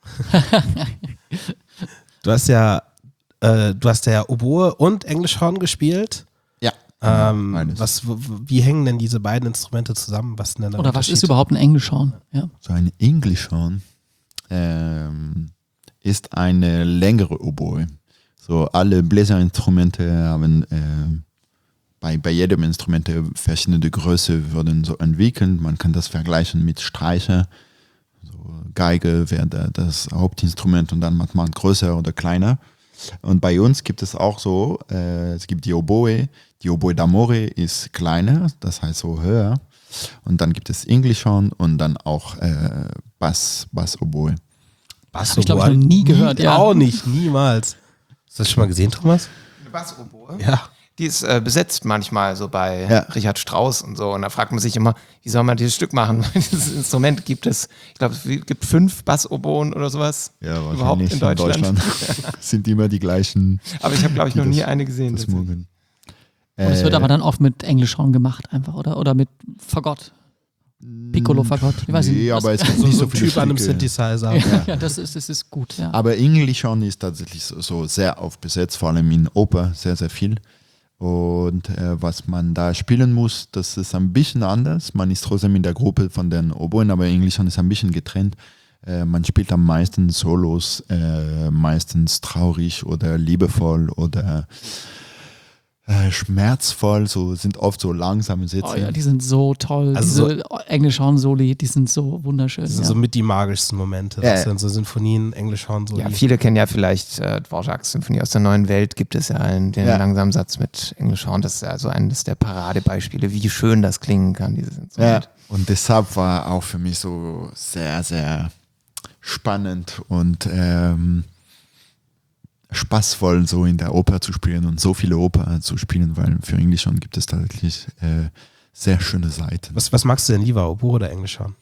Speaker 2: Du hast ja Oboe und Englischhorn gespielt.
Speaker 6: Ja. Beides.
Speaker 2: Wie hängen denn diese beiden Instrumente zusammen? Was, denn der
Speaker 3: Oder was
Speaker 2: Unterschied?
Speaker 3: ist überhaupt ein Englischhorn? Ja.
Speaker 6: So ein Englischhorn ist eine längere Oboe. So alle Bläserinstrumente haben bei jedem Instrument verschiedene Größe wurden so entwickelt. Man kann das vergleichen mit Streicher. So Geige wäre das Hauptinstrument und dann macht man größer oder kleiner. Und bei uns gibt es auch so, es gibt die Oboe d'Amore ist kleiner, das heißt so höher. Und dann gibt es Englischhorn und dann auch Bass-Oboe.
Speaker 2: Bass,
Speaker 3: Ich glaube, ich habe noch nie gehört. Ja.
Speaker 2: Auch nicht, niemals. Hast du das schon mal gesehen, Thomas?
Speaker 4: Eine Bassoboe?
Speaker 2: Ja.
Speaker 4: Die ist besetzt manchmal so bei
Speaker 6: Ja.
Speaker 4: Richard Strauss und so. Und da fragt man sich immer, wie soll man dieses Stück machen? Weil dieses Instrument gibt es, ich glaube, es gibt 5 Bassoboen oder sowas
Speaker 6: Ja,
Speaker 4: überhaupt in Deutschland.
Speaker 6: Sind immer die gleichen.
Speaker 4: Aber ich habe, glaube ich,
Speaker 6: Die
Speaker 4: noch nie
Speaker 6: das-
Speaker 4: eine gesehen.
Speaker 6: Das Morgen.
Speaker 3: Und es wird aber dann oft mit Englischhorn gemacht einfach, oder mit Fagott. Piccolo-Fagott. Ich weiß
Speaker 6: Nee,
Speaker 3: nicht.
Speaker 6: aber es gibt
Speaker 2: So,
Speaker 6: nicht
Speaker 2: so
Speaker 6: so
Speaker 2: ein
Speaker 6: viele
Speaker 2: Typ an einem
Speaker 6: Stücke.
Speaker 2: Synthesizer.
Speaker 3: ja, das ist gut, ja.
Speaker 6: Aber Englischhorn ist tatsächlich so sehr oft besetzt, vor allem in Oper sehr, sehr viel. Und was man da spielen muss, das ist ein bisschen anders. Man ist trotzdem in der Gruppe von den Oboen, aber Englischhorn ist ein bisschen getrennt. Man spielt am meisten Solos, meistens traurig oder liebevoll oder schmerzvoll, so sind oft so langsame Sätze.
Speaker 3: Oh ja, die sind so toll.
Speaker 2: Also
Speaker 3: Diese Englischhorn-Soli, die sind so wunderschön.
Speaker 2: Das sind
Speaker 3: ja.
Speaker 2: so mit die magischsten Momente. Das
Speaker 6: Ja.
Speaker 2: sind so Sinfonien, Englischhorn, so.
Speaker 4: Ja, viele kennen ja vielleicht Dvorak's Symphonie aus der neuen Welt, gibt es ja den
Speaker 6: Ja.
Speaker 4: Langsamsatz mit Englischhorn. Das ist ja so eines der Paradebeispiele, wie schön das klingen kann, dieses
Speaker 6: Ja,
Speaker 4: Instrument.
Speaker 6: und deshalb war auch für mich so sehr, sehr spannend und spaßvoll, so in der Oper zu spielen und so viele Oper zu spielen, weil für Englischhorn gibt es tatsächlich sehr schöne Seiten.
Speaker 2: Was magst du denn lieber, Oboe oder Englischhorn?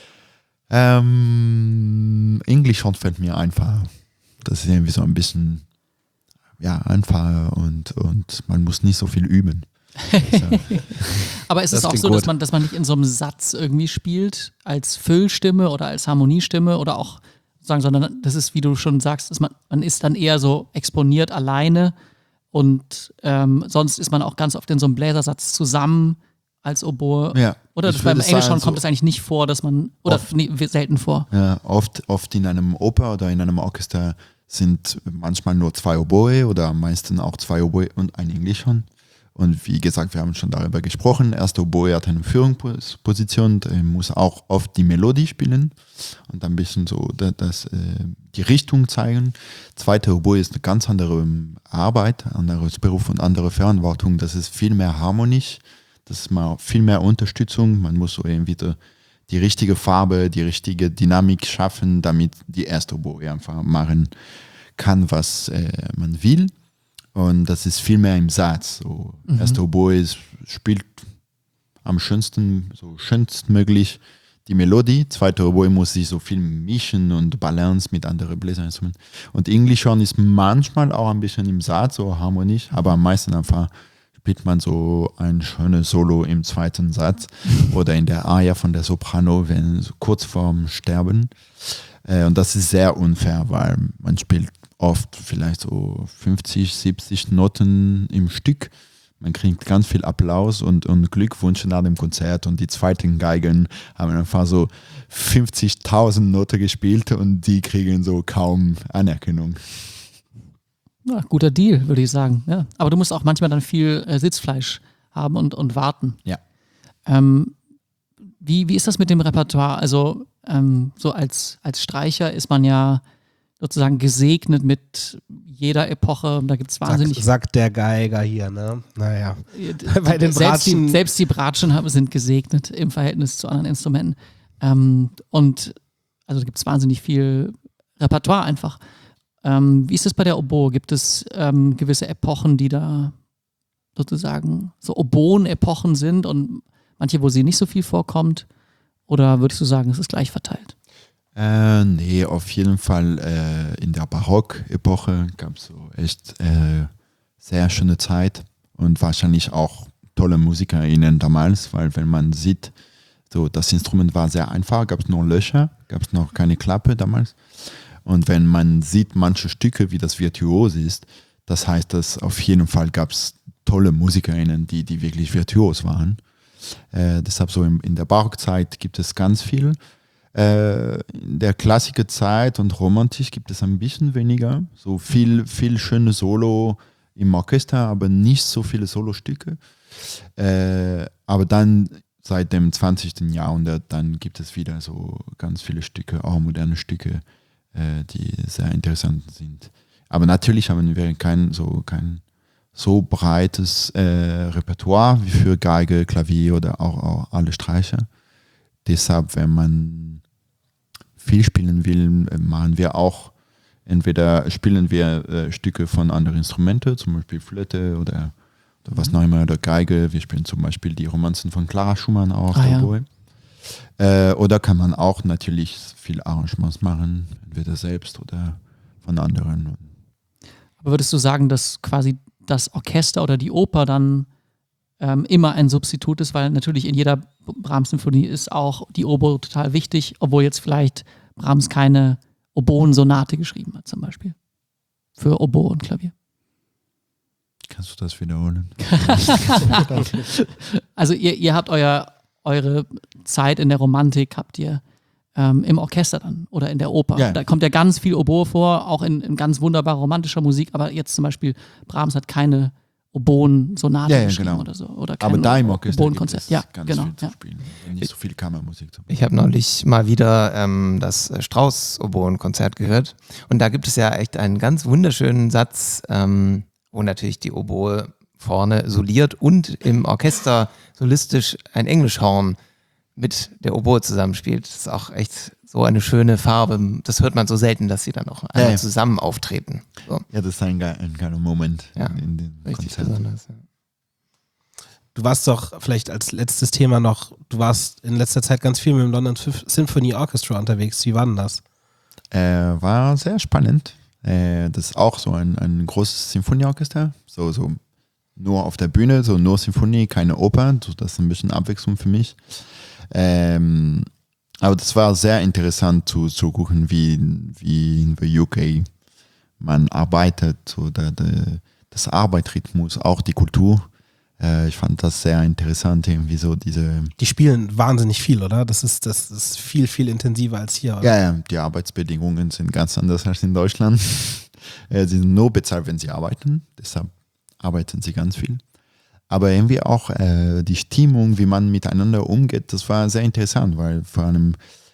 Speaker 6: Englischhorn fällt mir einfacher. Das ist irgendwie so ein bisschen einfacher und man muss nicht so viel üben.
Speaker 3: Aber ist es
Speaker 2: Das
Speaker 3: auch
Speaker 2: klingt
Speaker 3: so,
Speaker 2: gut.
Speaker 3: dass man nicht in so einem Satz irgendwie spielt, als Füllstimme oder als Harmoniestimme oder auch sagen, sondern das ist, wie du schon sagst, dass man ist dann eher so exponiert alleine und sonst ist man auch ganz oft in so einem Bläsersatz zusammen als Oboe.
Speaker 6: Ja,
Speaker 3: Oder
Speaker 6: ich
Speaker 3: beim
Speaker 6: würde
Speaker 3: Englischhorn
Speaker 6: sagen,
Speaker 3: kommt es eigentlich nicht vor, dass man, oder selten vor.
Speaker 6: Ja, oft in einem Oper oder in einem Orchester sind manchmal nur 2 Oboe oder am meisten auch 2 Oboe und ein Englischhorn. Und wie gesagt, wir haben schon darüber gesprochen. Erster Oboe hat eine Führungsposition, der muss auch oft die Melodie spielen und ein bisschen so die Richtung zeigen. Zweiter Oboe ist eine ganz andere Arbeit, anderes Beruf und andere Verantwortung. Das ist viel mehr harmonisch, das ist mal viel mehr Unterstützung. Man muss so irgendwie die richtige Farbe, die richtige Dynamik schaffen, damit die erste Oboe einfach machen kann, was man will. Und das ist viel mehr im Satz. So, erste Oboe spielt am schönsten, so schönstmöglich die Melodie. Zweite Oboe muss sich so viel mischen und Balance mit anderen Bläserinstrumenten. Und Englischhorn ist manchmal auch ein bisschen im Satz, so harmonisch, aber am meisten einfach spielt man so ein schönes Solo im zweiten Satz oder in der Aria von der Soprano, wenn so kurz vorm Sterben. Und das ist sehr unfair, weil man spielt oft vielleicht so 50, 70 Noten im Stück. Man kriegt ganz viel Applaus und Glückwünsche nach dem Konzert und die zweiten Geigen haben einfach so 50.000 Noten gespielt und die kriegen so kaum Anerkennung.
Speaker 3: Ja, guter Deal, würde ich sagen. Ja. Aber du musst auch manchmal dann viel Sitzfleisch haben und warten.
Speaker 6: Ja.
Speaker 3: Wie ist das mit dem Repertoire? Also so als Streicher ist man ja sozusagen gesegnet mit jeder Epoche. Da gibt es wahnsinnig...
Speaker 2: Sagt der Geiger hier, ne? Naja. Bei den Bratschen.
Speaker 3: Selbst die Bratschen sind gesegnet im Verhältnis zu anderen Instrumenten. Und also da gibt es wahnsinnig viel Repertoire einfach. Wie ist es bei der Oboe? Gibt es gewisse Epochen, die da sozusagen so Oboen-Epochen sind und manche, wo sie nicht so viel vorkommt? Oder würdest du sagen, es ist gleich verteilt?
Speaker 6: Nee, auf jeden Fall in der Barock-Epoche gab es so echt sehr schöne Zeit und wahrscheinlich auch tolle MusikerInnen damals, weil wenn man sieht, so das Instrument war sehr einfach, gab es nur Löcher, gab es noch keine Klappe damals. Und wenn man sieht manche Stücke, wie das virtuos ist, das heißt, dass auf jeden Fall gab es tolle MusikerInnen, die wirklich virtuos waren. Deshalb so in der Barockzeit gibt es ganz viel. In der Klassikerzeit und Romantik gibt es ein bisschen weniger. So viel schöne Solo im Orchester, aber nicht so viele Solostücke. Aber dann seit dem 20. Jahrhundert, dann gibt es wieder so ganz viele Stücke, auch moderne Stücke, die sehr interessant sind. Aber natürlich haben wir kein so breites Repertoire wie für Geige, Klavier oder auch alle Streicher. Deshalb, wenn man viel spielen will, machen wir auch, entweder spielen wir Stücke von anderen Instrumenten, zum Beispiel Flöte oder was noch immer, oder Geige. Wir spielen zum Beispiel die Romanzen von Clara Schumann auch auf der Oboe. Oder kann man auch natürlich viel Arrangements machen, entweder selbst oder von anderen.
Speaker 3: Aber würdest du sagen, dass quasi das Orchester oder die Oper dann immer ein Substitut ist, weil natürlich in jeder Brahms-Symphonie ist auch die Oboe total wichtig, obwohl jetzt vielleicht Brahms keine Oboen-Sonate geschrieben hat zum Beispiel. Für Oboe und Klavier.
Speaker 6: Kannst du das wiederholen?
Speaker 3: Also ihr habt eure Zeit in der Romantik, habt ihr im Orchester dann oder in der Oper.
Speaker 6: Ja.
Speaker 3: Da kommt ja ganz viel Oboe vor, auch in ganz wunderbar romantischer Musik, aber jetzt zum Beispiel Brahms hat keine Oboen-Sonate geschrieben
Speaker 6: genau.
Speaker 3: oder so. Oder kein
Speaker 6: Aber da im Orchester gibt
Speaker 3: Oboen-Konzert.
Speaker 6: es
Speaker 3: Ja,
Speaker 6: ganz
Speaker 3: genau,
Speaker 6: viel zu
Speaker 3: ja.
Speaker 6: spielen. Nicht so viel Kammermusik.
Speaker 4: Ich habe neulich mal wieder das Strauss-Oboen-Konzert gehört und da gibt es ja echt einen ganz wunderschönen Satz, wo natürlich die Oboe vorne soliert und im Orchester solistisch ein Englischhorn mit der Oboe zusammenspielt. Das ist auch echt so eine schöne Farbe. Das hört man so selten, dass sie dann auch einmal zusammen auftreten. So.
Speaker 6: Ja, das ist ein geiler Moment in dem
Speaker 4: Richtig
Speaker 6: Konzert.
Speaker 4: besonders. Ja.
Speaker 2: Du warst doch vielleicht als letztes Thema noch, du warst in letzter Zeit ganz viel mit dem London Symphony Orchestra unterwegs. Wie war denn das?
Speaker 6: War sehr spannend. Das ist auch so ein großes Symphonieorchester. So nur auf der Bühne, so nur Symphonie, keine Oper. So, das ist ein bisschen Abwechslung für mich. Aber das war sehr interessant zu gucken, wie in der UK man arbeitet, so das Arbeitsrhythmus, auch die Kultur. Ich fand das sehr interessant, irgendwie so diese...
Speaker 2: Die spielen wahnsinnig viel, oder? Das ist viel, viel intensiver als hier, oder?
Speaker 6: Ja, die Arbeitsbedingungen sind ganz anders als in Deutschland. Sie sind nur bezahlt, wenn sie arbeiten, deshalb arbeiten sie ganz viel. Aber irgendwie auch die Stimmung, wie man miteinander umgeht, das war sehr interessant, weil vor allem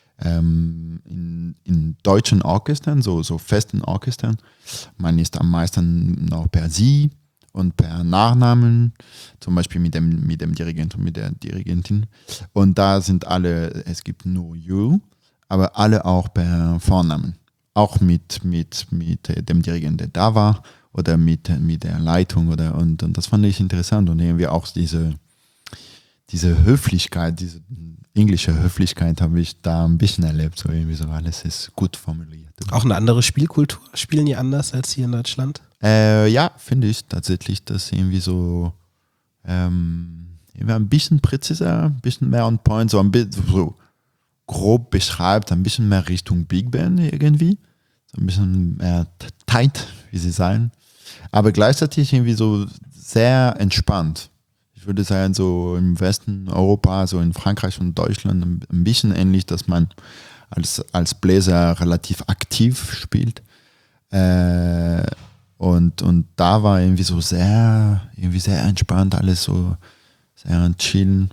Speaker 6: in deutschen Orchestern, so festen Orchestern, man ist am meisten noch per Sie und per Nachnamen, zum Beispiel mit dem Dirigent und mit der Dirigentin. Und da sind alle, es gibt nur You, aber alle auch per Vornamen. Auch mit dem Dirigent, der da war, oder mit der Leitung und das fand ich interessant und irgendwie auch diese Höflichkeit, diese englische Höflichkeit habe ich da ein bisschen erlebt, so irgendwie so alles ist gut formuliert.
Speaker 2: Auch eine andere Spielkultur? Spielen die anders als hier in Deutschland?
Speaker 6: Ja, finde ich tatsächlich, dass irgendwie so irgendwie ein bisschen präziser, ein bisschen mehr on point, so ein bisschen so grob beschreibt, ein bisschen mehr Richtung Big Band irgendwie, so ein bisschen mehr tight, wie sie sagen. Aber gleichzeitig irgendwie so sehr entspannt. Ich würde sagen, so im Westen Europa, so in Frankreich und Deutschland ein bisschen ähnlich, dass man als Bläser relativ aktiv spielt. Und da war irgendwie so sehr entspannt, alles so sehr chillen.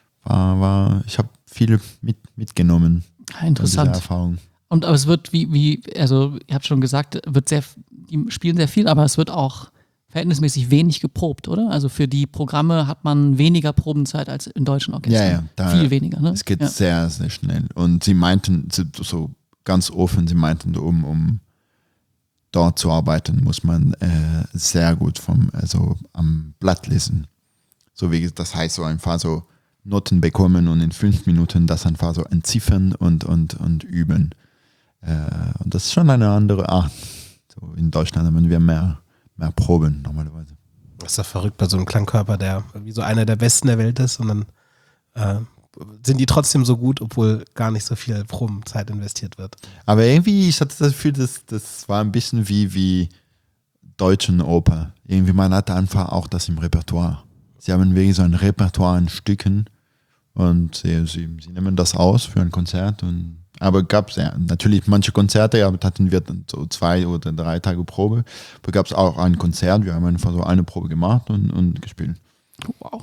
Speaker 6: Ich habe viele mitgenommen.
Speaker 3: Interessant.
Speaker 6: Diese Erfahrung.
Speaker 3: Aber es wird also ihr habt schon gesagt, die spielen sehr viel, aber es wird auch verhältnismäßig wenig geprobt, oder? Also für die Programme hat man weniger Probenzeit als in deutschen Orchestern.
Speaker 6: Ja,
Speaker 3: viel weniger, ne?
Speaker 6: Es geht sehr, sehr schnell. Und sie meinten, so ganz offen, um dort zu arbeiten, muss man sehr gut am Blatt lesen. So wie das heißt, so einfach so Noten bekommen und in 5 Minuten das einfach so entziffern und üben. Und das ist schon eine andere Art. So in Deutschland haben wir mehr Proben normalerweise.
Speaker 2: Das ist ja verrückt bei so einem Klangkörper, der irgendwie so einer der besten der Welt ist und dann sind die trotzdem so gut, obwohl gar nicht so viel Probenzeit investiert wird.
Speaker 6: Aber irgendwie, ich hatte das Gefühl, das war ein bisschen wie deutschen Oper. Irgendwie, man hatte einfach auch das im Repertoire. Sie haben wirklich so ein Repertoire an Stücken und sie nehmen das aus für ein Konzert. Aber gab es natürlich manche Konzerte, aber hatten wir dann so 2 oder 3 Tage Probe. Aber gab es auch ein Konzert, wir haben einfach so eine Probe gemacht und gespielt.
Speaker 3: Wow.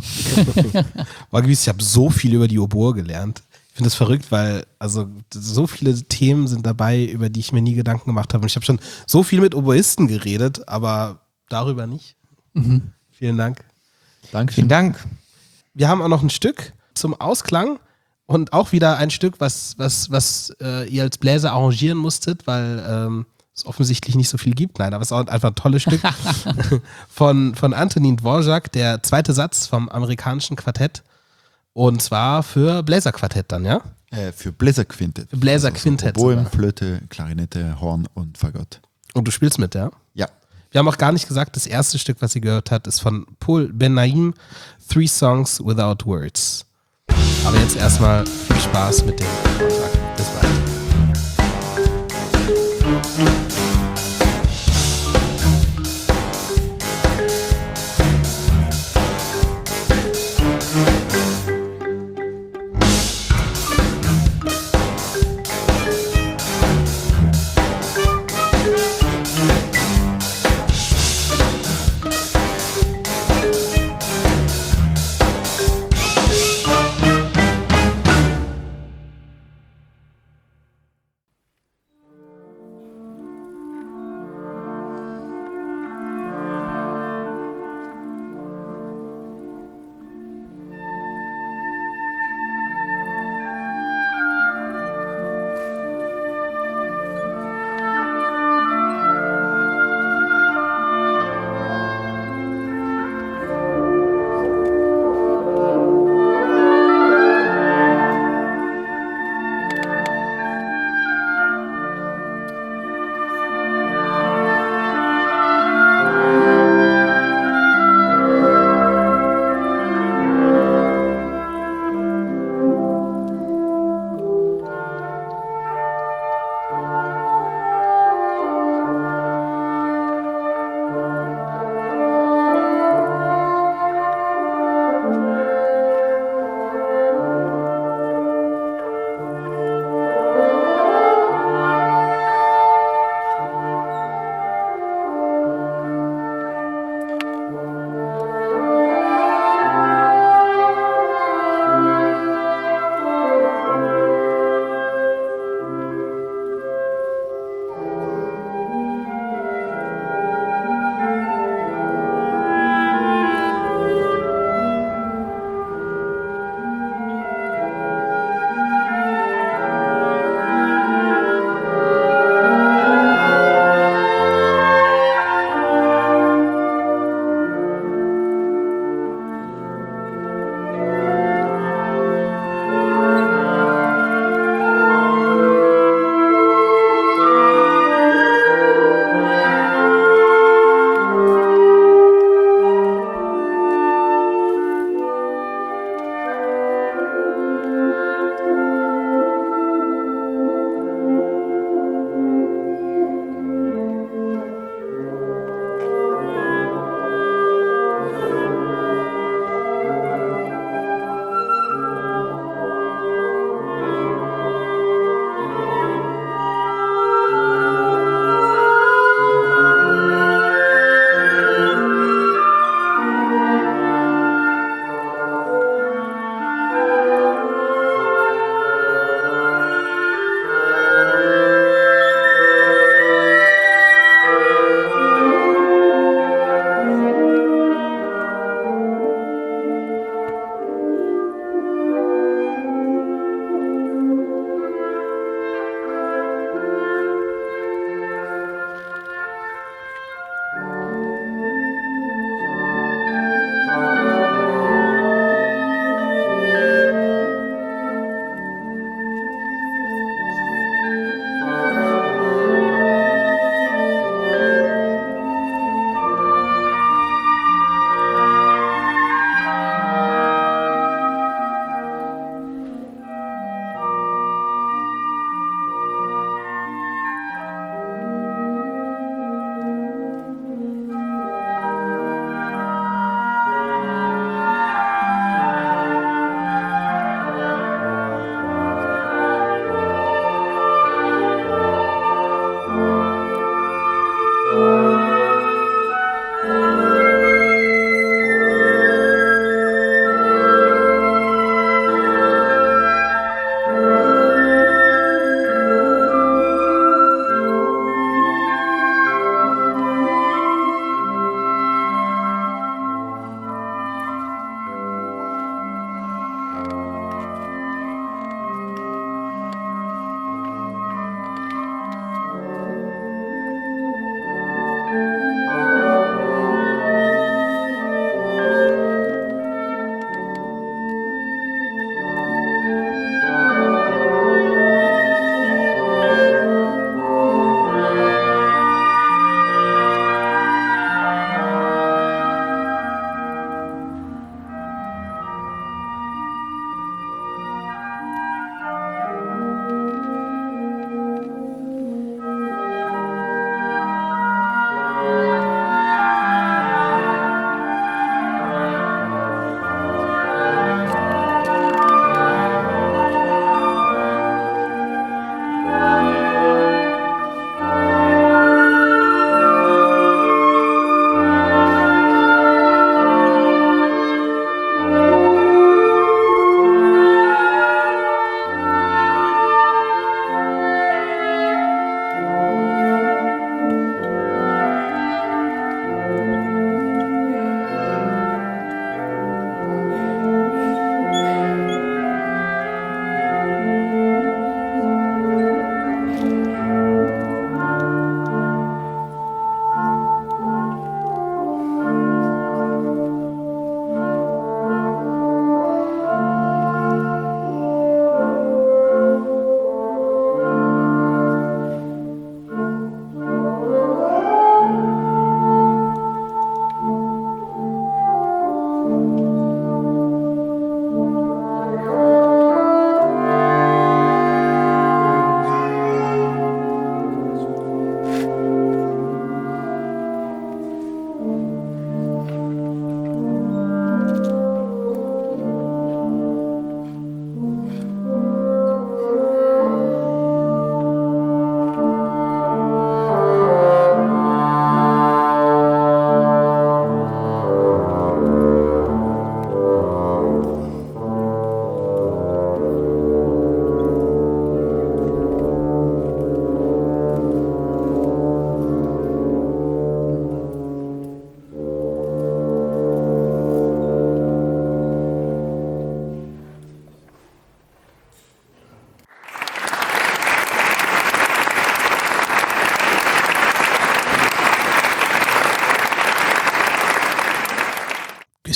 Speaker 2: Ich habe so viel über die Oboe gelernt. Ich finde das verrückt, weil also so viele Themen sind dabei, über die ich mir nie Gedanken gemacht habe. Und ich habe schon so viel mit Oboisten geredet, aber darüber nicht.
Speaker 3: Mhm.
Speaker 2: Vielen Dank.
Speaker 6: Danke.
Speaker 4: Vielen Dank.
Speaker 2: Wir haben auch noch ein Stück zum Ausklang und auch wieder ein Stück, was ihr als Bläser arrangieren musstet, weil es offensichtlich nicht so viel gibt. Nein, aber es ist auch einfach ein tolles Stück von Antonin Dvorak, der zweite Satz vom amerikanischen Quartett. Und zwar für Bläserquartett dann, ja?
Speaker 6: Für Bläserquintett.
Speaker 2: Für Bläserquintett.
Speaker 6: Oboen,
Speaker 2: sogar.
Speaker 6: Flöte, Klarinette, Horn und Fagott.
Speaker 2: Und du spielst mit, ja?
Speaker 6: Ja.
Speaker 2: Wir haben auch gar nicht gesagt, das erste Stück, was ihr gehört habt, ist von Paul Ben-Naim, 3 Songs Without Words. Aber jetzt erstmal viel Spaß mit dem Vortrag. Bis bald.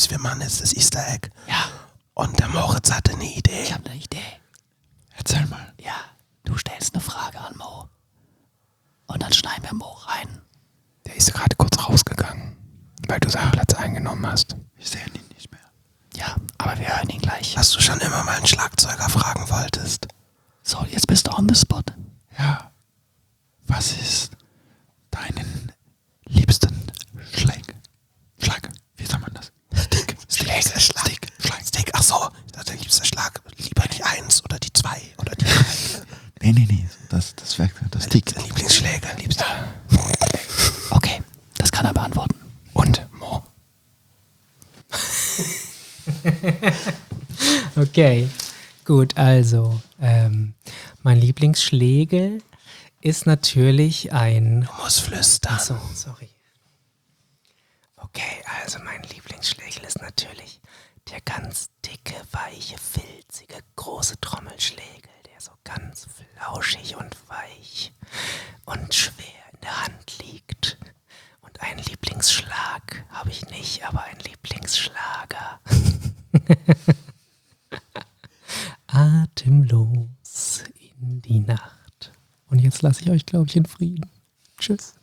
Speaker 2: süß, wir machen jetzt das Easter Egg.
Speaker 3: Ja,
Speaker 2: Und der Moritz hatte eine Idee.
Speaker 3: ich habe eine Idee.
Speaker 6: Erzähl mal.
Speaker 3: Ja, du stellst eine Frage an Mo. Und dann schneiden wir Mo rein.
Speaker 4: Der ist gerade kurz rausgegangen, weil du seinen Platz eingenommen hast.
Speaker 6: Ich sehe ihn nicht mehr.
Speaker 3: Ja, aber wir hören ihn gleich.
Speaker 2: Was du schon immer mal einen Schlagzeuger fragen wolltest.
Speaker 3: So, jetzt bist du on the spot.
Speaker 6: Ja. Was ist deinen liebsten Schlag? Wie sagt man das?
Speaker 2: Stick. Ach so, da gibt's der Schlag. Lieber die 1 oder die 2 oder die 3.
Speaker 6: Nee. Das Stick.
Speaker 2: Dein Lieblingsschläger, liebster.
Speaker 3: Okay, das kann er beantworten.
Speaker 4: Und Mo.
Speaker 5: Okay, gut, also mein Lieblingsschlägel ist natürlich ein...
Speaker 2: Du musst flüstern.
Speaker 5: Achso, sorry. Okay, also mein Lieblingsschlägel ist natürlich der ganz dicke, weiche, filzige, große Trommelschlägel, der so ganz flauschig und weich und schwer in der Hand liegt. Und einen Lieblingsschlag habe ich nicht, aber einen Lieblingsschlager. Atemlos in die Nacht. Und jetzt lasse ich euch, glaube ich, in Frieden. Tschüss.